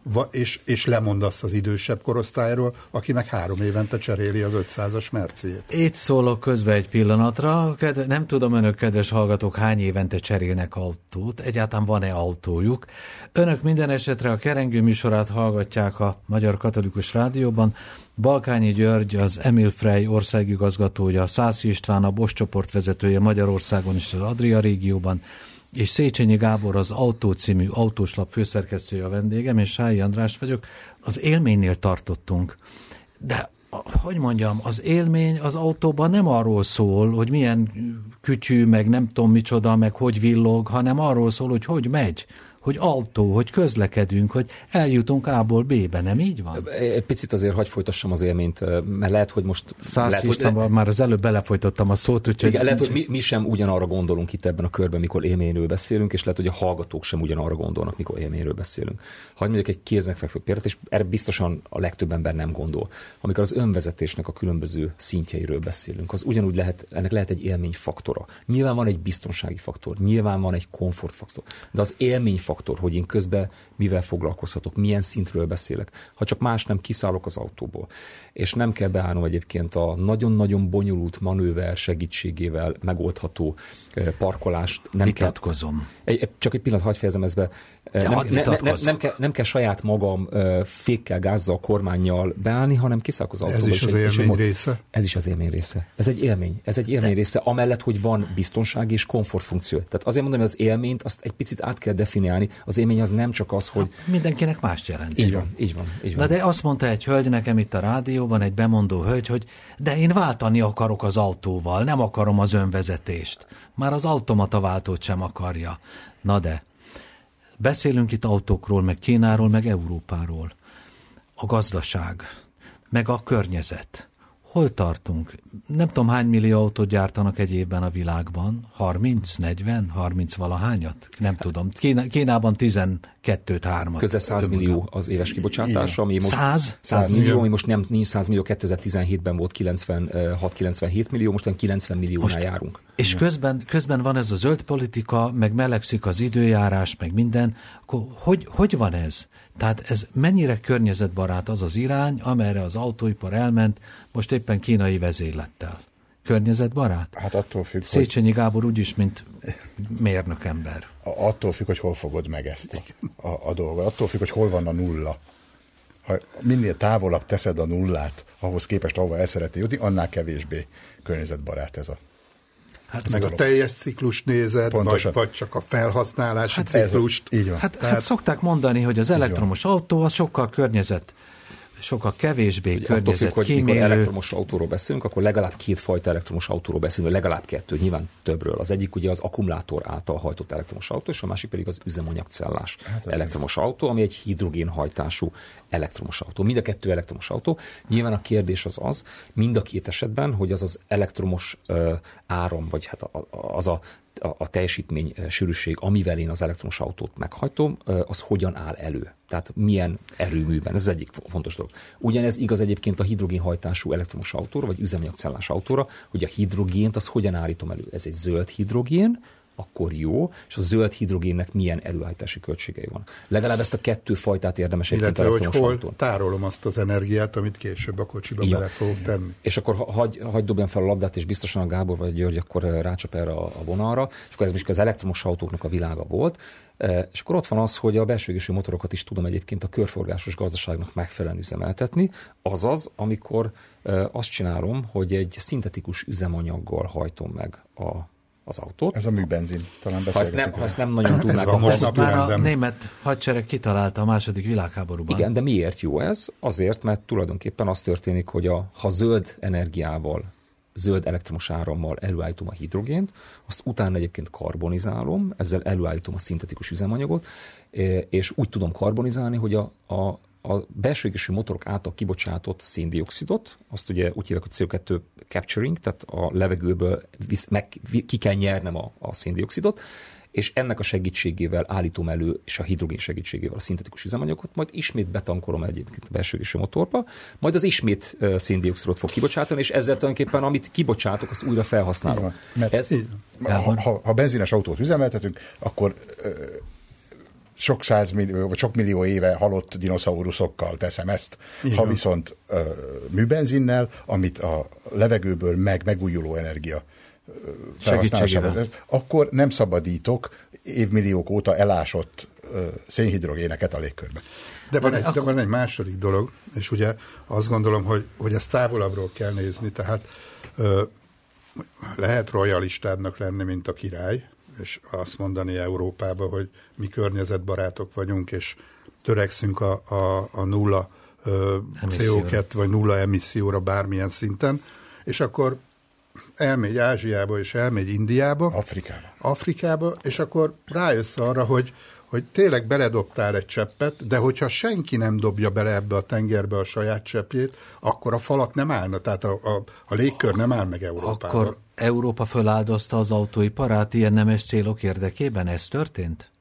és lemondasz az idősebb korosztályról, aki meg 3 évente cseréli az 500-as Mercét. Itt szólok közbe egy pillanatra. Nem tudom, önök, kedves hallgatók, hány évente cserélnek autót, egyáltalán van-e autójuk. Önök minden esetre a Kerengő műsorát hallgatják a Magyar Katolikus Rádióban. Balkányi György, az Emil Frey országigazgatója, Szászi István, a Bosch csoport vezetője Magyarországon és az Adria régióban, és Széchenyi Gábor, az Autó című autóslap főszerkesztője a vendégem, és Sályi András vagyok. Az élménynél tartottunk. De, hogy mondjam, az élmény az autóban nem arról szól, hogy milyen kütyű, meg nem tudom micsoda, meg hogy villog, hanem arról szól, hogy megy, hogy autó, hogy közlekedünk, hogy eljutunk A-ból B-be, nem így van? Egy picit azért hagy folytassam az élményt, mert lehet, hogy most... Szászi István, már az előbb belefolytottam a szót, úgyhogy... Igen, lehet, hogy mi sem ugyanarra gondolunk itt ebben a körben, mikor élményről beszélünk, és lehet, hogy a hallgatók sem ugyanarra gondolnak, mikor élményről beszélünk. Hagy mondjuk egy kézenfekvő példát, és erre biztosan a legtöbb ember nem gondol. Amikor az önvezetésnek a különböző szintjeiről beszélünk, az ugyanúgy ennek lehet egy élményfaktora. Nyilván van egy biztonsági faktor, nyilván van egy komfortfaktor, de az élményfaktor, hogy én közben mivel foglalkozhatok, milyen szintről beszélek. Ha csak más nem, kiszállok az autóból. És nem kell beállnom egyébként a nagyon-nagyon bonyolult manőver segítségével megoldható parkolást. Vitatkozom. Csak egy pillanat, hadd fejezem ezt be. Nem kell saját magam fékkel, gázzal, kormánnyal beállni, hanem kiszállok az autóból. Ez is az élmény része? Ez is az élmény része. Ez egy élmény része, amellett, hogy van biztonsági és komfortfunkció. Tehát azért mondom, hogy az élményt azt egy picit át kell definiálni. Az élmény az nem csak az, hogy... Mindenkinek mást jelent. Így van. Na de azt mondta egy hölgy nekem itt a rádióban, egy bemondó hölgy, hogy de én váltani akarok az autóval, nem akarom az önvezetést. Már az automata váltót sem akarja. Na de, beszélünk itt autókról, meg Kínáról, meg Európáról. A gazdaság, meg a környezet. Hol tartunk? Nem tudom, hány millió autót gyártanak egy évben a világban? 30, 40, 30 valahányat? Nem tudom. Kínában 12-3. Közel 100 millió az éves kibocsátása. Ami most 100 millió, ami most nem 100 millió, 2017-ben volt 96-97 millió, most 90 milliónál járunk. És közben van ez a zöld politika, meg melegszik az időjárás, meg minden. Akkor hogy van ez? Tehát ez mennyire környezetbarát az az irány, amerre az autóipar elment, most éppen kínai vezérlettel? Környezetbarát? Hát attól függ, Széchenyi Gábor úgyis, mint mérnök ember. Attól függ, hogy hol fogod meg ezt a dolgot. Attól függ, hogy hol van a nulla. ha minél távolabb teszed a nullát, ahhoz képest, ahova el szeretnél jutni, annál kevésbé környezetbarát ez a meg a teljes ciklus nézed, vagy csak a felhasználási ciklust. Így van. Hát szokták mondani, hogy az elektromos autó az sokkal kevésbé környezetkímélő. Mikor elektromos autóról beszélünk, akkor legalább 2 fajta elektromos autóról beszélünk, legalább 2, nyilván többről. Az egyik ugye az akkumulátor által hajtott elektromos autó, és a másik pedig az üzemanyagcellás elektromos autó, ami egy hidrogénhajtású elektromos autó. Mind a 2 elektromos autó. Nyilván a kérdés az mind a 2 esetben, hogy az elektromos áram, vagy hát az a teljesítmény sűrűség, amivel én az elektromos autót meghajtom, az hogyan áll elő. Tehát milyen erőműben. Ez az egyik fontos dolog. Ugyanez igaz egyébként a hidrogénhajtású elektromos autóra, vagy üzemanyagcellás autóra, hogy a hidrogént az hogyan állítom elő. Ez egy zöld hidrogén, akkor jó, és a zöld hidrogénnek milyen előállítási költségei van. Legalább ezt a 2 fajtát érdemes egyébként elektromos autón. Illetve, hogy hol tárolom azt az energiát, amit később a kocsiba bele fogok tenni. És akkor hagy dobjam fel a labdát, és biztosan a Gábor vagy György akkor rácsap erre a vonalra, és akkor ez most az elektromos autóknak a világa volt, és akkor ott van az, hogy a belső égésű motorokat is tudom egyébként a körforgásos gazdaságnak megfelelően üzemeltetni, azaz, amikor azt csinálom, hogy egy szintetikus üzemanyaggal hajtom meg az autót. Ez a műbenzin, talán beszélgetünk. Ha ezt nem nagyon tudnák. Már a német hadsereg kitalálta a második világháborúban. Igen, de miért jó ez? Azért, mert tulajdonképpen az történik, hogy ha zöld energiával, zöld elektromos árammal előállítom a hidrogént, azt utána egyébként karbonizálom, ezzel előállítom a szintetikus üzemanyagot, és úgy tudom karbonizálni, hogy a belső égésű motorok által kibocsátott széndioxidot, azt ugye úgy hívják, hogy CO2 capturing, tehát a levegőből ki kell nyernem a széndioxidot, és ennek a segítségével állítom elő, és a hidrogén segítségével a szintetikus üzemanyagot, majd ismét betankolom egyébként a belső égésű motorba, majd az ismét széndioxidot fog kibocsátani, és ezzel tulajdonképpen, amit kibocsátok, azt újra felhasználom. Ha benzines autót üzemeltetünk, akkor sok százmillió, vagy sok millió éve halott dinoszauruszokkal teszem ezt. Igen. Ha viszont műbenzinnel, amit a levegőből megújuló energia felhasználásával, akkor nem szabadítok évmilliók óta elásott szénhidrogéneket a légkörbe. De van egy második dolog, és ugye azt gondolom, hogy ezt távolabbról kell nézni, tehát lehet royalistádnak lenni, mint a király, és azt mondani Európába, hogy mi környezetbarátok vagyunk, és törekszünk a nulla CO2 vagy nulla emisszióra bármilyen szinten, és akkor elmegy Ázsiába, és elmegy Indiába, Afrikába, és akkor rájössz arra, hogy tényleg beledobtál egy cseppet, de hogyha senki nem dobja bele ebbe a tengerbe a saját cseppjét, akkor a falak nem állnak, tehát a légkör nem áll meg Európában. Akkor Európa föláldozta az autóiparát ilyen nemes célok érdekében? Ez történt?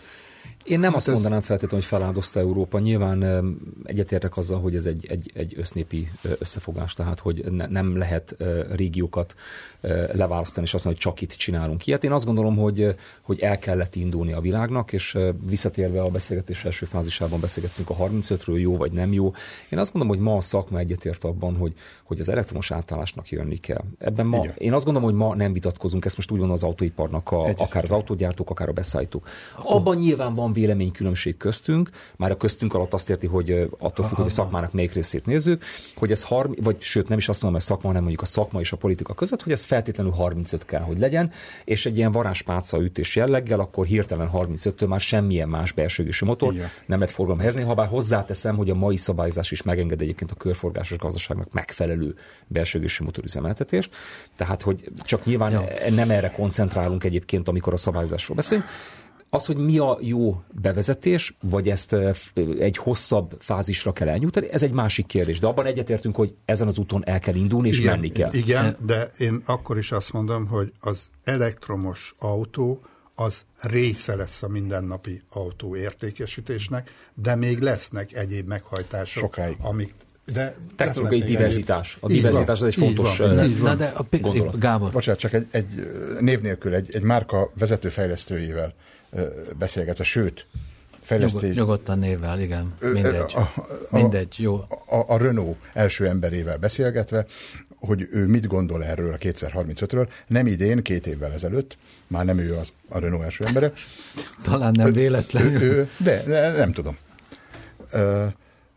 Én nem azt mondanám feltétlenül, hogy feláldozta Európa. Nyilván egyetértek azzal, hogy ez egy össznépi összefogás, tehát hogy nem lehet régiókat leválasztani, és azt mondani, hogy csak itt csinálunk ilyet. Én azt gondolom, hogy el kellett indulni a világnak, és visszatérve a beszélgetés első fázisában beszélgettünk a 35-ről, jó vagy nem jó. Én azt gondolom, hogy ma a szakma egyetért abban, hogy az elektromos átállásnak jönni kell. Ebben én azt gondolom, hogy ma nem vitatkozunk, ezt most úgy van az autóiparnak, akár az autógyártók, akár a beszállítók. Abban nyilván van véleménykülönbség köztünk, már a köztünk alatt azt érti, hogy attól függ, hogy a szakmának melyik részét nézzük, hogy ez vagy sőt nem is azt mondom, hogy a szakma, hanem mondjuk a szakma és a politika között, hogy ez feltétlenül 35 kell, hogy legyen, és egy ilyen varázspálca ütés jelleggel, akkor hirtelen 35-től már semmilyen más belső égésű motor nem lehet forgalomba helyezni, ha bár hozzáteszem, hogy a mai szabályozás is megenged egyébként a körforgásos gazdaságnak megfelelő belső égésű motorüzemeltetést. Tehát, hogy csak nyilván nem erre koncentrálunk egyébként, amikor a szabályozásról beszélünk. Az, hogy mi a jó bevezetés, vagy ezt egy hosszabb fázisra kell elnyújtani, ez egy másik kérdés. De abban egyetértünk, hogy ezen az úton el kell indulni, és menni kell. Igen, de én akkor is azt mondom, hogy az elektromos autó az része lesz a mindennapi autó értékesítésnek, de még lesznek egyéb meghajtások, sokáig. Amik technológiai diverzitás. A diverzitás az egy fontos gondolat. Gábor. Bocsánat, csak egy név nélkül, egy márka vezetőfejlesztőjével beszélgetve, sőt, fejlesztés... Nyugodtan névvel, igen, mindegy, jó. A Renault első emberével beszélgetve, hogy ő mit gondol erről a 2035-ről, nem idén, 2 évvel ezelőtt, már nem ő a Renault első embere. Talán nem véletlenül. De nem tudom.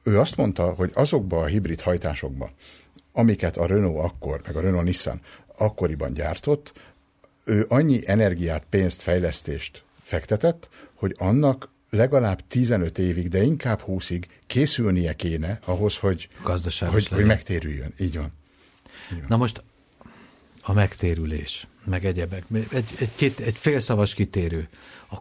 ő azt mondta, hogy azokban a hibrid hajtásokban, amiket a Renault akkor, meg a Renault Nissan akkoriban gyártott, ő annyi energiát, pénzt, fejlesztést fektetett, hogy annak legalább 15 évig, de inkább 20-ig készülnie kéne ahhoz, hogy megtérüljön. Így van. Na most a megtérülés, meg egyebek. Egy félszavas kitérő. A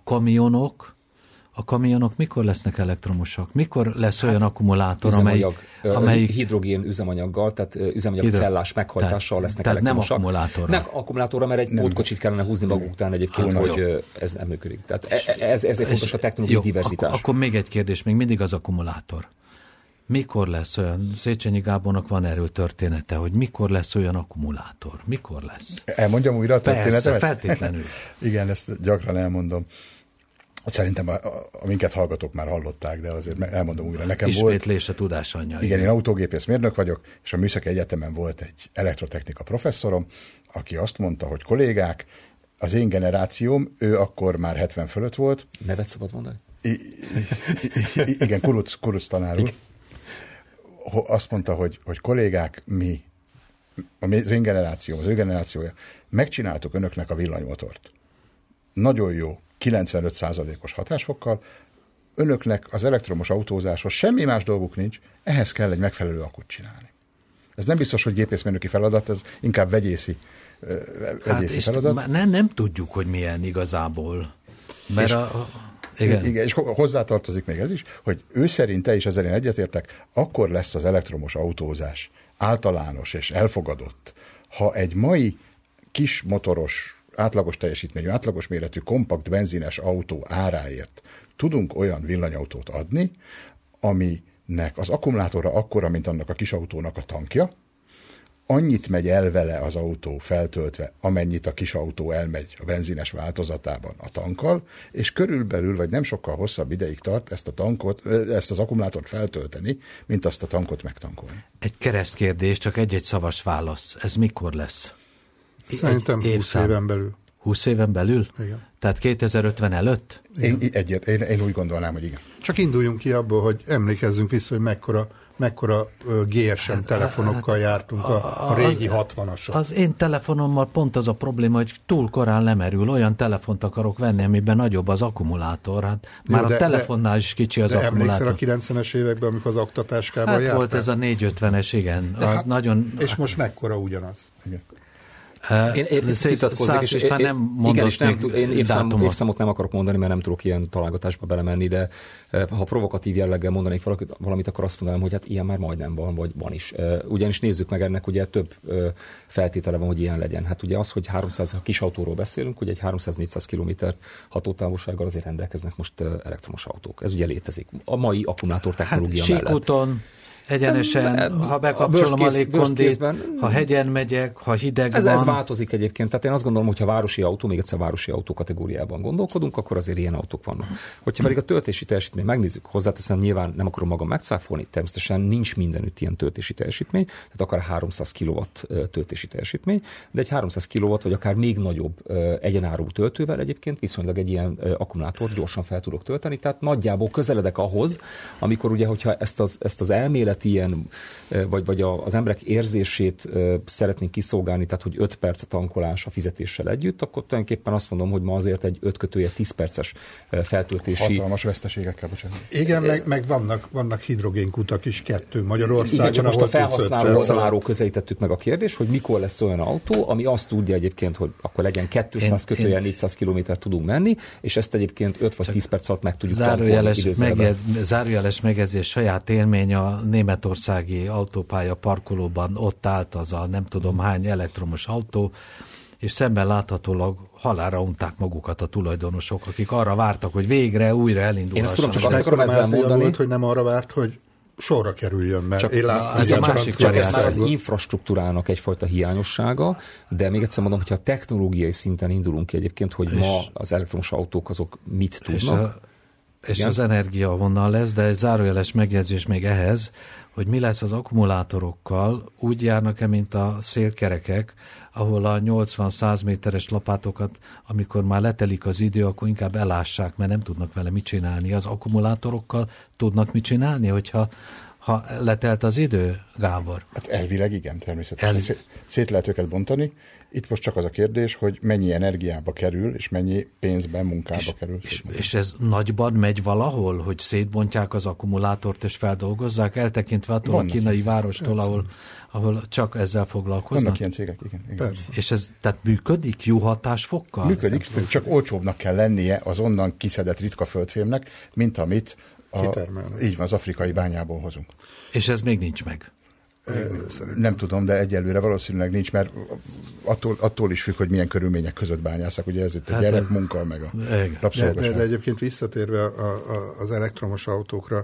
kamionok mikor lesznek elektromosak? Mikor lesz olyan akkumulátor, amelyik hidrogén üzemanyaggal, tehát üzemanyagcellás meghajtással lesznek elektromosak. Nem akkumulátorra. Nem akkumulátorra, mert egy pótkocsit kellene húzni maguk után egyébként, hogy ez nem működik. Tehát ezért fontos a technológiai diverzitás. Akkor még egy kérdés, még mindig az akkumulátor. Mikor lesz olyan, Széchenyi Gábornak van erről története, hogy mikor lesz olyan akkumulátor? Mikor lesz? Elmondjam újra a történetemet? Persze, feltétlenül. Igen, ezt gyakran elmondom. Szerintem a minket hallgatók már hallották, de azért elmondom újra. Nekem ismétlés a tudás anyja. Igen, én autógépész mérnök vagyok, és a Műszaki Egyetemen volt egy elektrotechnika professzorom, aki azt mondta, hogy kollégák, az én generációm, ő akkor már 70 fölött volt. Nevet szabad mondani? Igen, Kuruc tanár úr. Azt mondta, hogy kollégák, az én generációm, az ő generációja, megcsináltuk önöknek a villanymotort. Nagyon jó, 95%-os hatásfokkal, önöknek az elektromos autózáshoz semmi más dolguk nincs, ehhez kell egy megfelelő akut csinálni. Ez nem biztos, hogy gépészmérnöki feladat, ez inkább vegyészi feladat. Nem tudjuk, hogy milyen igazából. Mert igen, és hozzátartozik még ez is, hogy ő szerinte, és ezzel én egyetértek, akkor lesz az elektromos autózás általános és elfogadott, ha egy mai kis motoros, átlagos teljesítményű, átlagos méretű, kompakt benzines autó áráért tudunk olyan villanyautót adni, aminek az akkumulátora akkora, mint annak a kis autónak a tankja, annyit megy el vele az autó feltöltve, amennyit a kis autó elmegy a benzines változatában a tankkal, és körülbelül, vagy nem sokkal hosszabb ideig tart ezt az akkumulátort feltölteni, mint azt a tankot megtankolni. Egy keresztkérdés, csak egy szavas válasz. Ez mikor lesz? Szerintem 20 éven belül. 20 éven belül? Igen. Tehát 2050 előtt? Én úgy gondolnám, hogy igen. Csak induljunk ki abból, hogy emlékezzünk vissza, hogy mekkora GSM telefonokkal jártunk a régi 60-asok. Az én telefonommal pont az a probléma, hogy túl korán lemerül. Olyan telefont akarok venni, amiben nagyobb az akkumulátor. Hát már a telefonnál is kicsi az akkumulátor. Emlékszel a 90-es években, amikor az oktatáskában jártál? Volt ez a 450-es, igen. És most mekkora ugyanaz? Igen. Én vitatkoznék, és nem mondott én évszámot nem akarok mondani, mert nem tudok ilyen találgatásba belemenni, de ha provokatív jelleggel mondanék valamit, akkor azt mondanám, hogy hát ilyen már majdnem van, vagy van is. Ugyanis nézzük meg, ennek ugye több feltétele van, hogy ilyen legyen. Hát ugye az, hogy 300, ha kis autóról beszélünk, hogy egy 300-400 kilométer hatótávolsággal azért rendelkeznek most elektromos autók. Ez ugye létezik. A mai akkumulátor technológia mellett. Síkúton, egyenesen, ha bekapcsolom a légkondit, ha hegyen megyek, ha hideg van. Ez változik egyébként. Tehát én azt gondolom, hogy ha városi autó, még egyszer városi autó kategóriában gondolkodunk, akkor azért ilyen autók vannak. Hogyha pedig a töltési teljesítményt megnézzük, hozzáteszem, nyilván nem akarom magam megszáfolni, természetesen nincs mindenütt ilyen töltési teljesítmény, tehát akár 300 kW töltési teljesítmény, de egy 300 kW vagy akár még nagyobb egyenárú töltővel egyébként viszonylag egy ilyen akkumulátort gyorsan fel tudok tölteni, tehát nagyjából közeledek ahhoz, amikor ugye, hogyha ezt az elmélet ilyen, vagy az emberek érzését szeretnénk kiszolgálni, tehát hogy 5 perc a tankolás a fizetéssel együtt, akkor tulajdonképpen azt mondom, hogy ma azért egy 5-10 perces feltöltési... Hatalmas veszteségekkel, bocsánat. Igen, meg vannak hidrogénkutak is 2 Magyarországon. Igen, csak most a felhasználó oldaláról közelítettük meg a kérdés, hogy mikor lesz olyan autó, ami azt tudja egyébként, hogy akkor legyen 200-400 kilométer tudunk menni, és ezt egyébként 5 vagy 10 perc alatt meg tudjuk tankolni. Zárójeles megjegyzés, saját élmény a németországi autópálya parkolóban ott állt az a nem tudom hány elektromos autó, és szemben láthatólag halálra unták magukat a tulajdonosok, akik arra vártak, hogy végre újra elindulhasson. Én ezt tudom, csak azt akarom ezzel mondani, hogy nem arra várt, hogy sorra kerüljön, mert csak ez a másik ez már az infrastruktúrának egyfajta hiányossága, de még egyszer mondom, hogyha a technológiai szinten indulunk ki egyébként, hogy ma az elektromos autók azok mit tudnak. És az energia honnan lesz, de egy zárójeles megjegyzés még ehhez, hogy mi lesz az akkumulátorokkal, úgy járnak-e, mint a szélkerekek, ahol a 80-100 méteres lapátokat, amikor már letelik az idő, akkor inkább elássák, mert nem tudnak vele mit csinálni. Az akkumulátorokkal tudnak mit csinálni, hogyha ha letelt az idő, Gábor? Hát elvileg igen, természetesen. Szét lehet őket bontani. Itt most csak az a kérdés, hogy mennyi energiába kerül, és mennyi pénzben, munkába kerül. És ez nagyban megy valahol, hogy szétbontják az akkumulátort és feldolgozzák, eltekintve attól vannak a kínai várostól, ahol csak ezzel foglalkoznak? Vannak ilyen cégek, igen. És ez tehát működik jó hatásfokkal? Működik, csak olcsóbbnak kell lennie az onnan kiszedett ritka földfémnek, mint amit így van, az afrikai bányából hozunk. És ez még nincs meg? Nem tudom, de egyelőre valószínűleg nincs, mert attól is függ, hogy milyen körülmények között bányászak. Ugye ez itt a gyerekmunka, meg a rabszolgaság. De egyébként visszatérve az elektromos autókra,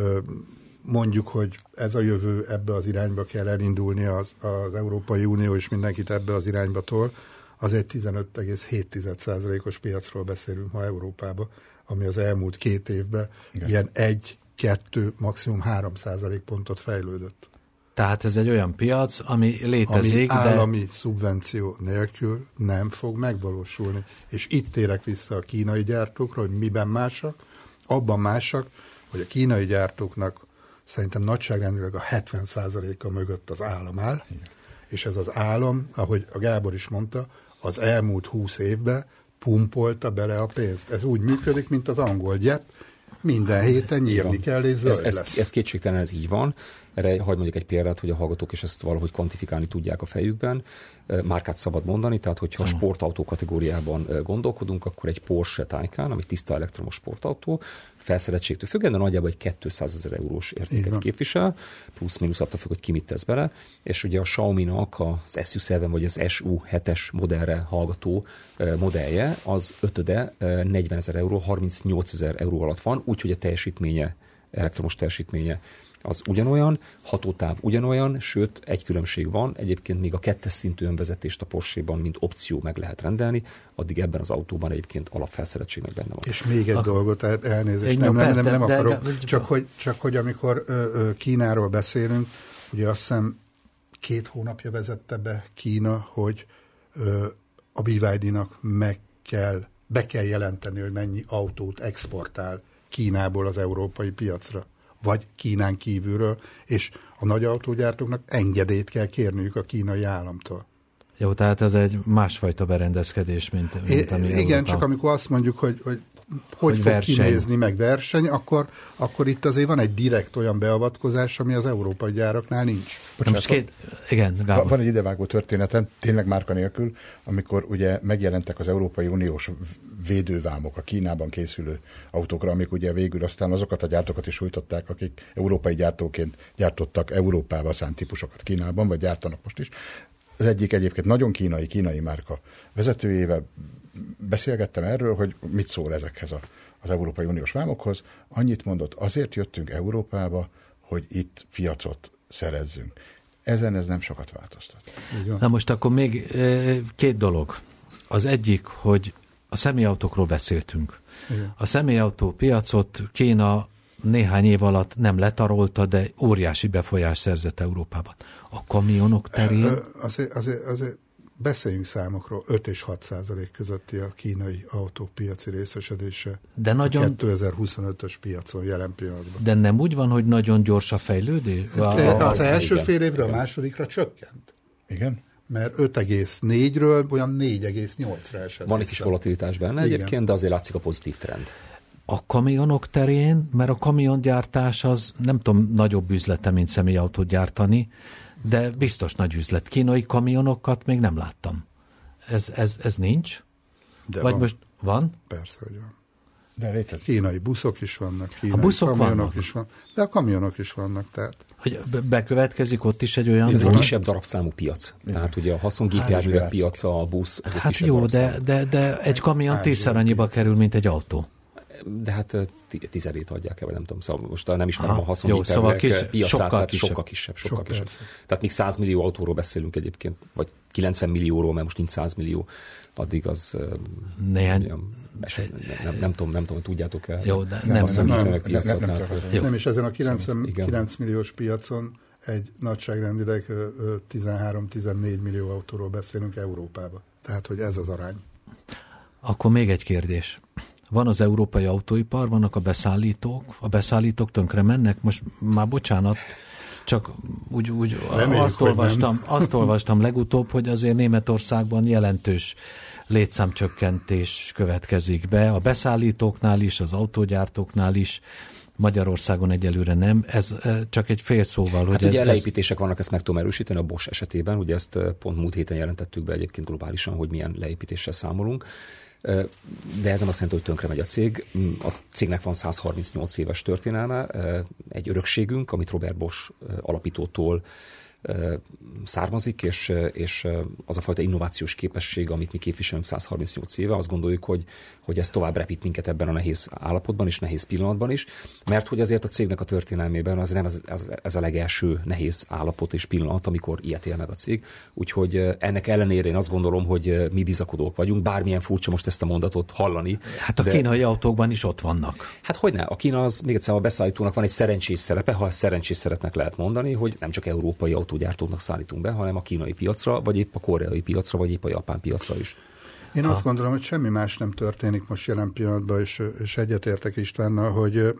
mondjuk, hogy ez a jövő, ebbe az irányba kell elindulni, az Európai Unió és mindenkit ebbe az irányba tol, azért 15,7%-os piacról beszélünk ma Európában, ami az elmúlt 2 évben ilyen 1-2, maximum 3% pontot fejlődött. Tehát ez egy olyan piac, ami létezik, ami állami szubvenció nélkül nem fog megvalósulni. És itt térek vissza a kínai gyártókra, hogy miben másak. Abban másak, hogy a kínai gyártóknak szerintem nagyságrendileg a 70%-a mögött az állam áll, és ez az állam, ahogy a Gábor is mondta, az elmúlt 20 évben pumpolta bele a pénzt. Ez úgy működik, mint az angol gyepp, minden héten nyírni kell, és zöld lesz. Ez kétségtelen, ez így van. Erre hadd mondjuk egy példát, hogy a hallgatók is ezt valahogy kvantifikálni tudják a fejükben. Márkát szabad mondani, tehát hogyha a sportautó kategóriában gondolkodunk, akkor egy Porsche Taycan, ami tiszta elektromos sportautó, felszereltségtől függően, de nagyjából egy 200 000 eurós értéket képvisel, plusz-minusz attól függ, hogy ki mit tesz bele, és ugye a Xiaomi-nak az SU7 vagy az SU7-es modellre hallgató modellje, az ötöde 40 000 euró, 38 000 euró alatt van, úgyhogy a teljesítménye, elektromos teljesítménye az ugyanolyan, hatótáv ugyanolyan, sőt, egy különbség van, egyébként még a 2. szintű önvezetést a Porsche-ban mint opció meg lehet rendelni, addig ebben az autóban egyébként alapfelszereltségnek benne van. És még egy dolgot, elnézést, nem akarok, csak hogy amikor Kínáról beszélünk, ugye azt hiszem 2 hónapja vezette be Kína, hogy a BYD-nak be kell jelenteni, hogy mennyi autót exportál Kínából az európai piacra, vagy Kínán kívülről, és a nagy autógyártóknak engedélyt kell kérniük a kínai államtól. Jó, tehát ez egy másfajta berendezkedés, mint ami igen, Európa. Csak amikor azt mondjuk, hogy fog kinézni, meg verseny, akkor itt azért van egy direkt olyan beavatkozás, ami az európai gyáraknál nincs. Igen, Gábor. Van egy idevágó történetem, tényleg márka nélkül, amikor ugye megjelentek az Európai Uniós védővámok a Kínában készülő autókra, amik ugye végül aztán azokat a gyártókat is sújtották, akik európai gyártóként gyártottak Európába szánt típusokat Kínában, vagy gyártanak most is. Az egyik egyébként nagyon kínai márka vezetőjével beszélgettem erről, hogy mit szól ezekhez az Európai Uniós vámokhoz. Annyit mondott, azért jöttünk Európába, hogy itt piacot szerezzünk. Ez nem sokat változtat. Na most akkor még 2 dolog. Az egyik, hogy a személyautókról beszéltünk. Igen. A személyautó piacot Kína néhány év alatt nem letarolta, de óriási befolyás szerzett Európában. A kamionok terén... Azért beszéljünk számokról, 5 és 6% közötti a kínai autópiaci részesedése de nagyon... a 2025-ös piacon jelen pillanatban. De nem úgy van, hogy nagyon gyors a fejlődés? Az első fél évre, a másodikra csökkent. Igen. Mert 5,4-ről olyan 4,8-ra esett. Van egy kis volatilitás benne egyébként, de azért látszik a pozitív trend. A kamionok terén, mert a kamiongyártás az nem tudom, nagyobb üzlete, mint személyautót gyártani, de biztos nagy üzlet. Kínai kamionokat még nem láttam. Ez nincs? De vagy van. Most van? Persze, hogy van. De létezik. Kínai buszok is vannak, kínai kamionok is vannak. De a kamionok is vannak, tehát. Hogy bekövetkezik ott is egy olyan... Ez egy kisebb darabszámú piac. Tehát ugye a haszongépjárművek piaca, a busz, ez egy kisebb jó, darabszámú. de egy kamion 10-szer annyiba kerül, mint egy autó. De hát 10-ét adják el, vagy nem tudom, szóval most nem ismerem a haszongépjárművek piacát, sokkal kisebb. Tehát még 100 millió autóról beszélünk egyébként, vagy 90 millióról, mert most nincs 100 millió, addig az nem tudom, hogy tudjátok-e. Jó, de nem, és ezen a 99 milliós piacon egy nagyságrendileg 13-14 millió autóról beszélünk Európában. Tehát, hogy ez az arány. Akkor még egy kérdés. van az európai autóipar, vannak a beszállítók tönkre mennek, most már bocsánat, csak úgy azt olvastam legutóbb, hogy azért Németországban jelentős létszámcsökkentés következik be, a beszállítóknál is, az autógyártóknál is, Magyarországon egyelőre nem, ez csak egy fél szóval. Hát ugye leépítések vannak, ezt meg tudom erősíteni a Bosch esetében, ugye ezt pont múlt héten jelentettük be egyébként globálisan, hogy milyen leépítéssel számolunk, de ez nem azt jelenti, hogy tönkre megy a cég. A cégnek van 138 éves történelme, egy örökségünk, amit Robert Bosch alapítótól származik, és az a fajta innovációs képesség, amit mi képviselünk 138 éve, azt gondoljuk, hogy ez tovább repít minket ebben a nehéz állapotban és nehéz pillanatban is, mert hogy azért a cégnek a történelmében az nem ez a legelső nehéz állapot és pillanat, amikor ilyet él meg a cég. Úgyhogy ennek ellenére én azt gondolom, hogy mi bizakodók vagyunk, bármilyen furcsa most ezt a mondatot hallani. Hát a kínai autókban is ott vannak. Hát hogyne, a Kína az, még egyszer a beszállítónak van egy szerencsés szerepe, ha szerencsés szerepnek lehet mondani, hogy nem csak európai autógyártóknak szállítunk be, hanem a kínai piacra, vagy épp a koreai piacra, vagy épp a japán piacra is. Én azt gondolom, hogy semmi más nem történik most jelen pillanatban, és egyetértek Istvánnal, hogy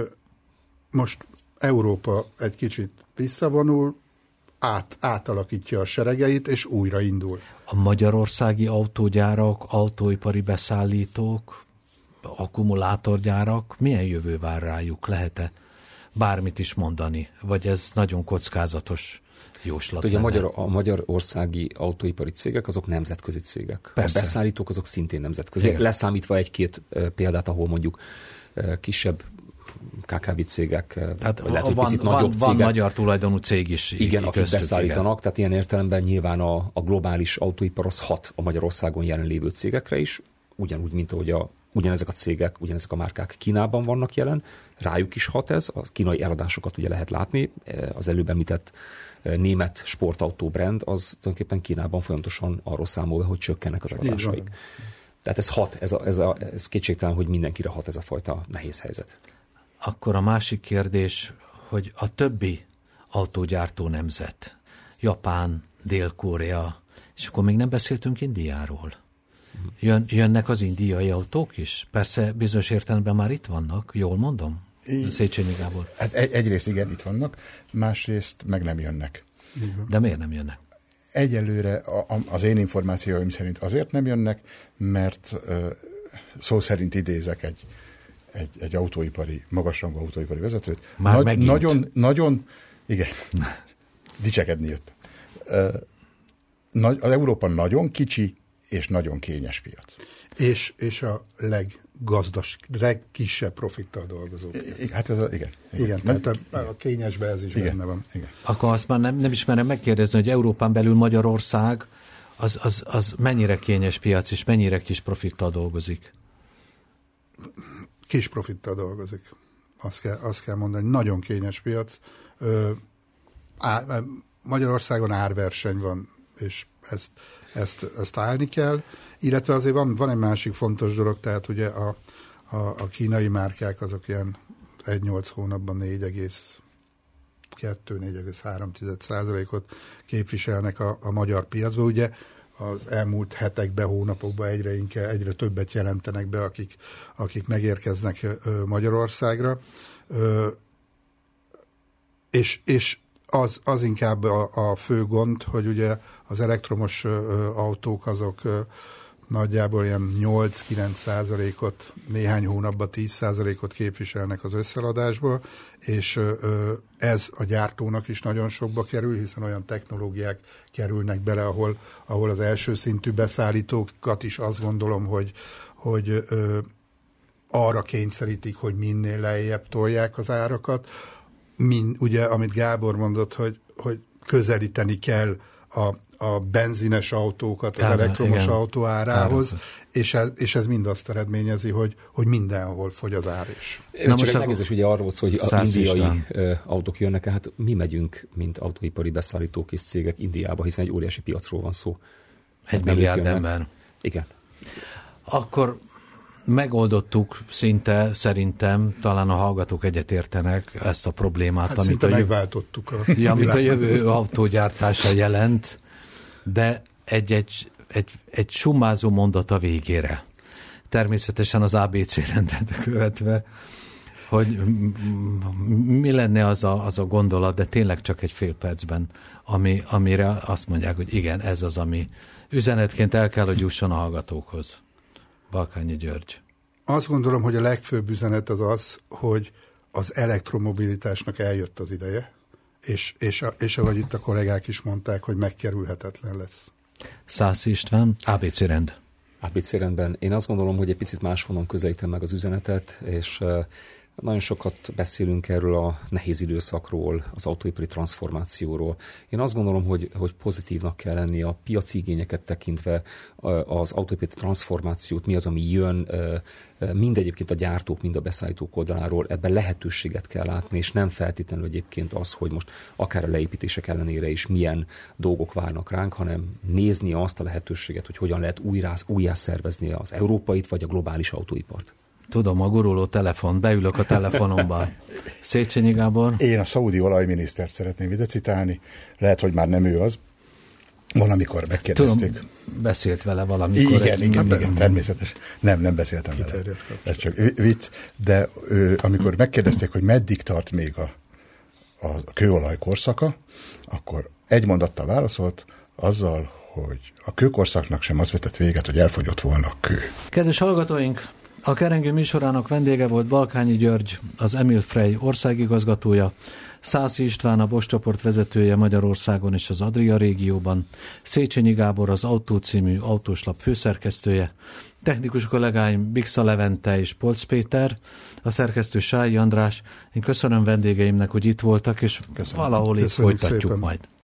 most Európa egy kicsit visszavonul, átalakítja a seregeit, és újraindul. A magyarországi autógyárak, autóipari beszállítók, akkumulátorgyárak, milyen jövő vár rájuk? Lehet-e bármit is mondani? Vagy ez nagyon kockázatos jóslat ugye a magyarországi autóipari cégek, azok nemzetközi cégek. Persze. A beszállítók azok szintén nemzetközi. Igen. Leszámítva egy-két példát, ahol mondjuk kisebb KKV cégek, tehát vagy lehet, hogy picit nagyobb cégek. Van magyar tulajdonú cég is. Igen, akik beszállítanak, igen. Tehát ilyen értelemben nyilván a globális autóipar az hat a Magyarországon jelenlévő cégekre is, ugyanúgy, mint ahogy ugyanezek a cégek, ugyanezek a márkák Kínában vannak jelen, rájuk is hat ez, a kínai eladásokat ugye lehet látni, az előbb említett német sportautó brand, az tulajdonképpen Kínában folyamatosan arról számol be, hogy csökkennek az eladásaik. Tehát ez hat, ez kétségtelen, hogy mindenkire hat ez a fajta nehéz helyzet. Akkor a másik kérdés, hogy a többi autógyártó nemzet, Japán, Dél-Korea, és akkor még nem beszéltünk Indiáról. Jönnek az indiai autók is? Persze bizonyos értelemben már itt vannak, jól mondom? Széchenyi Gábor. Hát egyrészt igen, itt vannak, másrészt meg nem jönnek. De miért nem jönnek? Egyelőre az én információim szerint azért nem jönnek, mert szó szerint idézek egy autóipari, magasrangú autóipari vezetőt. Már megint. Nagyon, igen, dicsekedni jött. Az Európa nagyon kicsi és nagyon kényes piac. És a legkisebb profittal dolgozó piac. Hát ez igen. Tehát a kényesben ez is benne van. Igen. Akkor azt már nem ismerem megkérdezni, hogy Európán belül Magyarország az mennyire kényes piac, és mennyire kis profittal dolgozik? Kis profittal dolgozik. Azt kell mondani, nagyon kényes piac. Magyarországon árverseny van, és ezt állni kell, illetve azért van egy másik fontos dolog, tehát ugye a kínai márkák azok ilyen 1-8 hónapban 4,2-4,3%-ot képviselnek a magyar piacban. Ugye az elmúlt hetekben, hónapokban egyre többet jelentenek be, akik megérkeznek Magyarországra. És az inkább a fő gond, hogy ugye az elektromos autók azok nagyjából ilyen 8-9%-ot, néhány hónapban 10%-ot képviselnek az összeladásból, és ez a gyártónak is nagyon sokba kerül, hiszen olyan technológiák kerülnek bele, ahol az első szintű beszállítókat is azt gondolom, hogy arra kényszerítik, hogy minél lejjebb tolják az árakat. Ugye, amit Gábor mondott, hogy közelíteni kell a benzines autókat az elektromos autó árához, és ez mind azt eredményezi, hogy mindenhol fogy az ár is. Na most egy megjegyzés ugye arról volt, hogy az indiai autók jönnek, hát mi megyünk, mint autóipari beszállítók és cégek Indiába, hiszen egy óriási piacról van szó. 1 milliárd ember. Igen. Akkor megoldottuk szinte, szerintem, talán a hallgatók egyetértenek ezt a problémát, hát amit megváltottuk. Amit a jövő autógyártása jelent, de egy summázó mondat a végére. természetesen az ABC rendet követve, hogy mi lenne az a gondolat, de tényleg csak egy fél percben, amire azt mondják, hogy igen, ez az, ami üzenetként el kell, hogy jusson a hallgatókhoz. Balkányi György. Azt gondolom, hogy a legfőbb üzenet az, hogy az elektromobilitásnak eljött az ideje, és ahogy itt a kollégák is mondták, hogy megkerülhetetlen lesz. Szászi István, ABC rend. ABC rendben. Én azt gondolom, hogy egy picit máshonnan közelítem meg az üzenetet, és nagyon sokat beszélünk erről a nehéz időszakról, az autóipari transformációról. Én azt gondolom, hogy pozitívnak kell lenni a piaci igényeket tekintve, az autóipari transformációt, mi az, ami jön, mind egyébként a gyártók, mind a beszállítók oldaláról, ebben lehetőséget kell látni, és nem feltétlenül egyébként az, hogy most akár a leépítések ellenére is milyen dolgok várnak ránk, hanem nézni azt a lehetőséget, hogy hogyan lehet újjá szervezni az európait, vagy a globális autóipart. Tudom, a guruló telefon, beülök a telefonomba. Széchenyi Gábor? Én a szaudi olajminisztert szeretném ide citálni, lehet, hogy már nem ő az. Valamikor megkérdezték. Tudom, beszélt vele valamikor. Igen, természetesen. Nem beszéltem vele. Ez csak vicc. De amikor megkérdezték, hogy meddig tart még a kőolaj korszaka, akkor egy mondattal válaszolt azzal, hogy a kőkorszaknak sem az vetett véget, hogy elfogyott volna a kő. Kedves hallgatóink, a Kerengő műsorának vendége volt Balkányi György, az Emil Frey országigazgatója, Szászi István a Bosch csoport vezetője Magyarországon és az Adria régióban, Széchenyi Gábor az Autó című autóslap főszerkesztője, technikus kollégáim Bixa Levente és Polc Péter, a szerkesztő Sályi András. Én köszönöm vendégeimnek, hogy itt voltak, és valahol itt folytatjuk majd.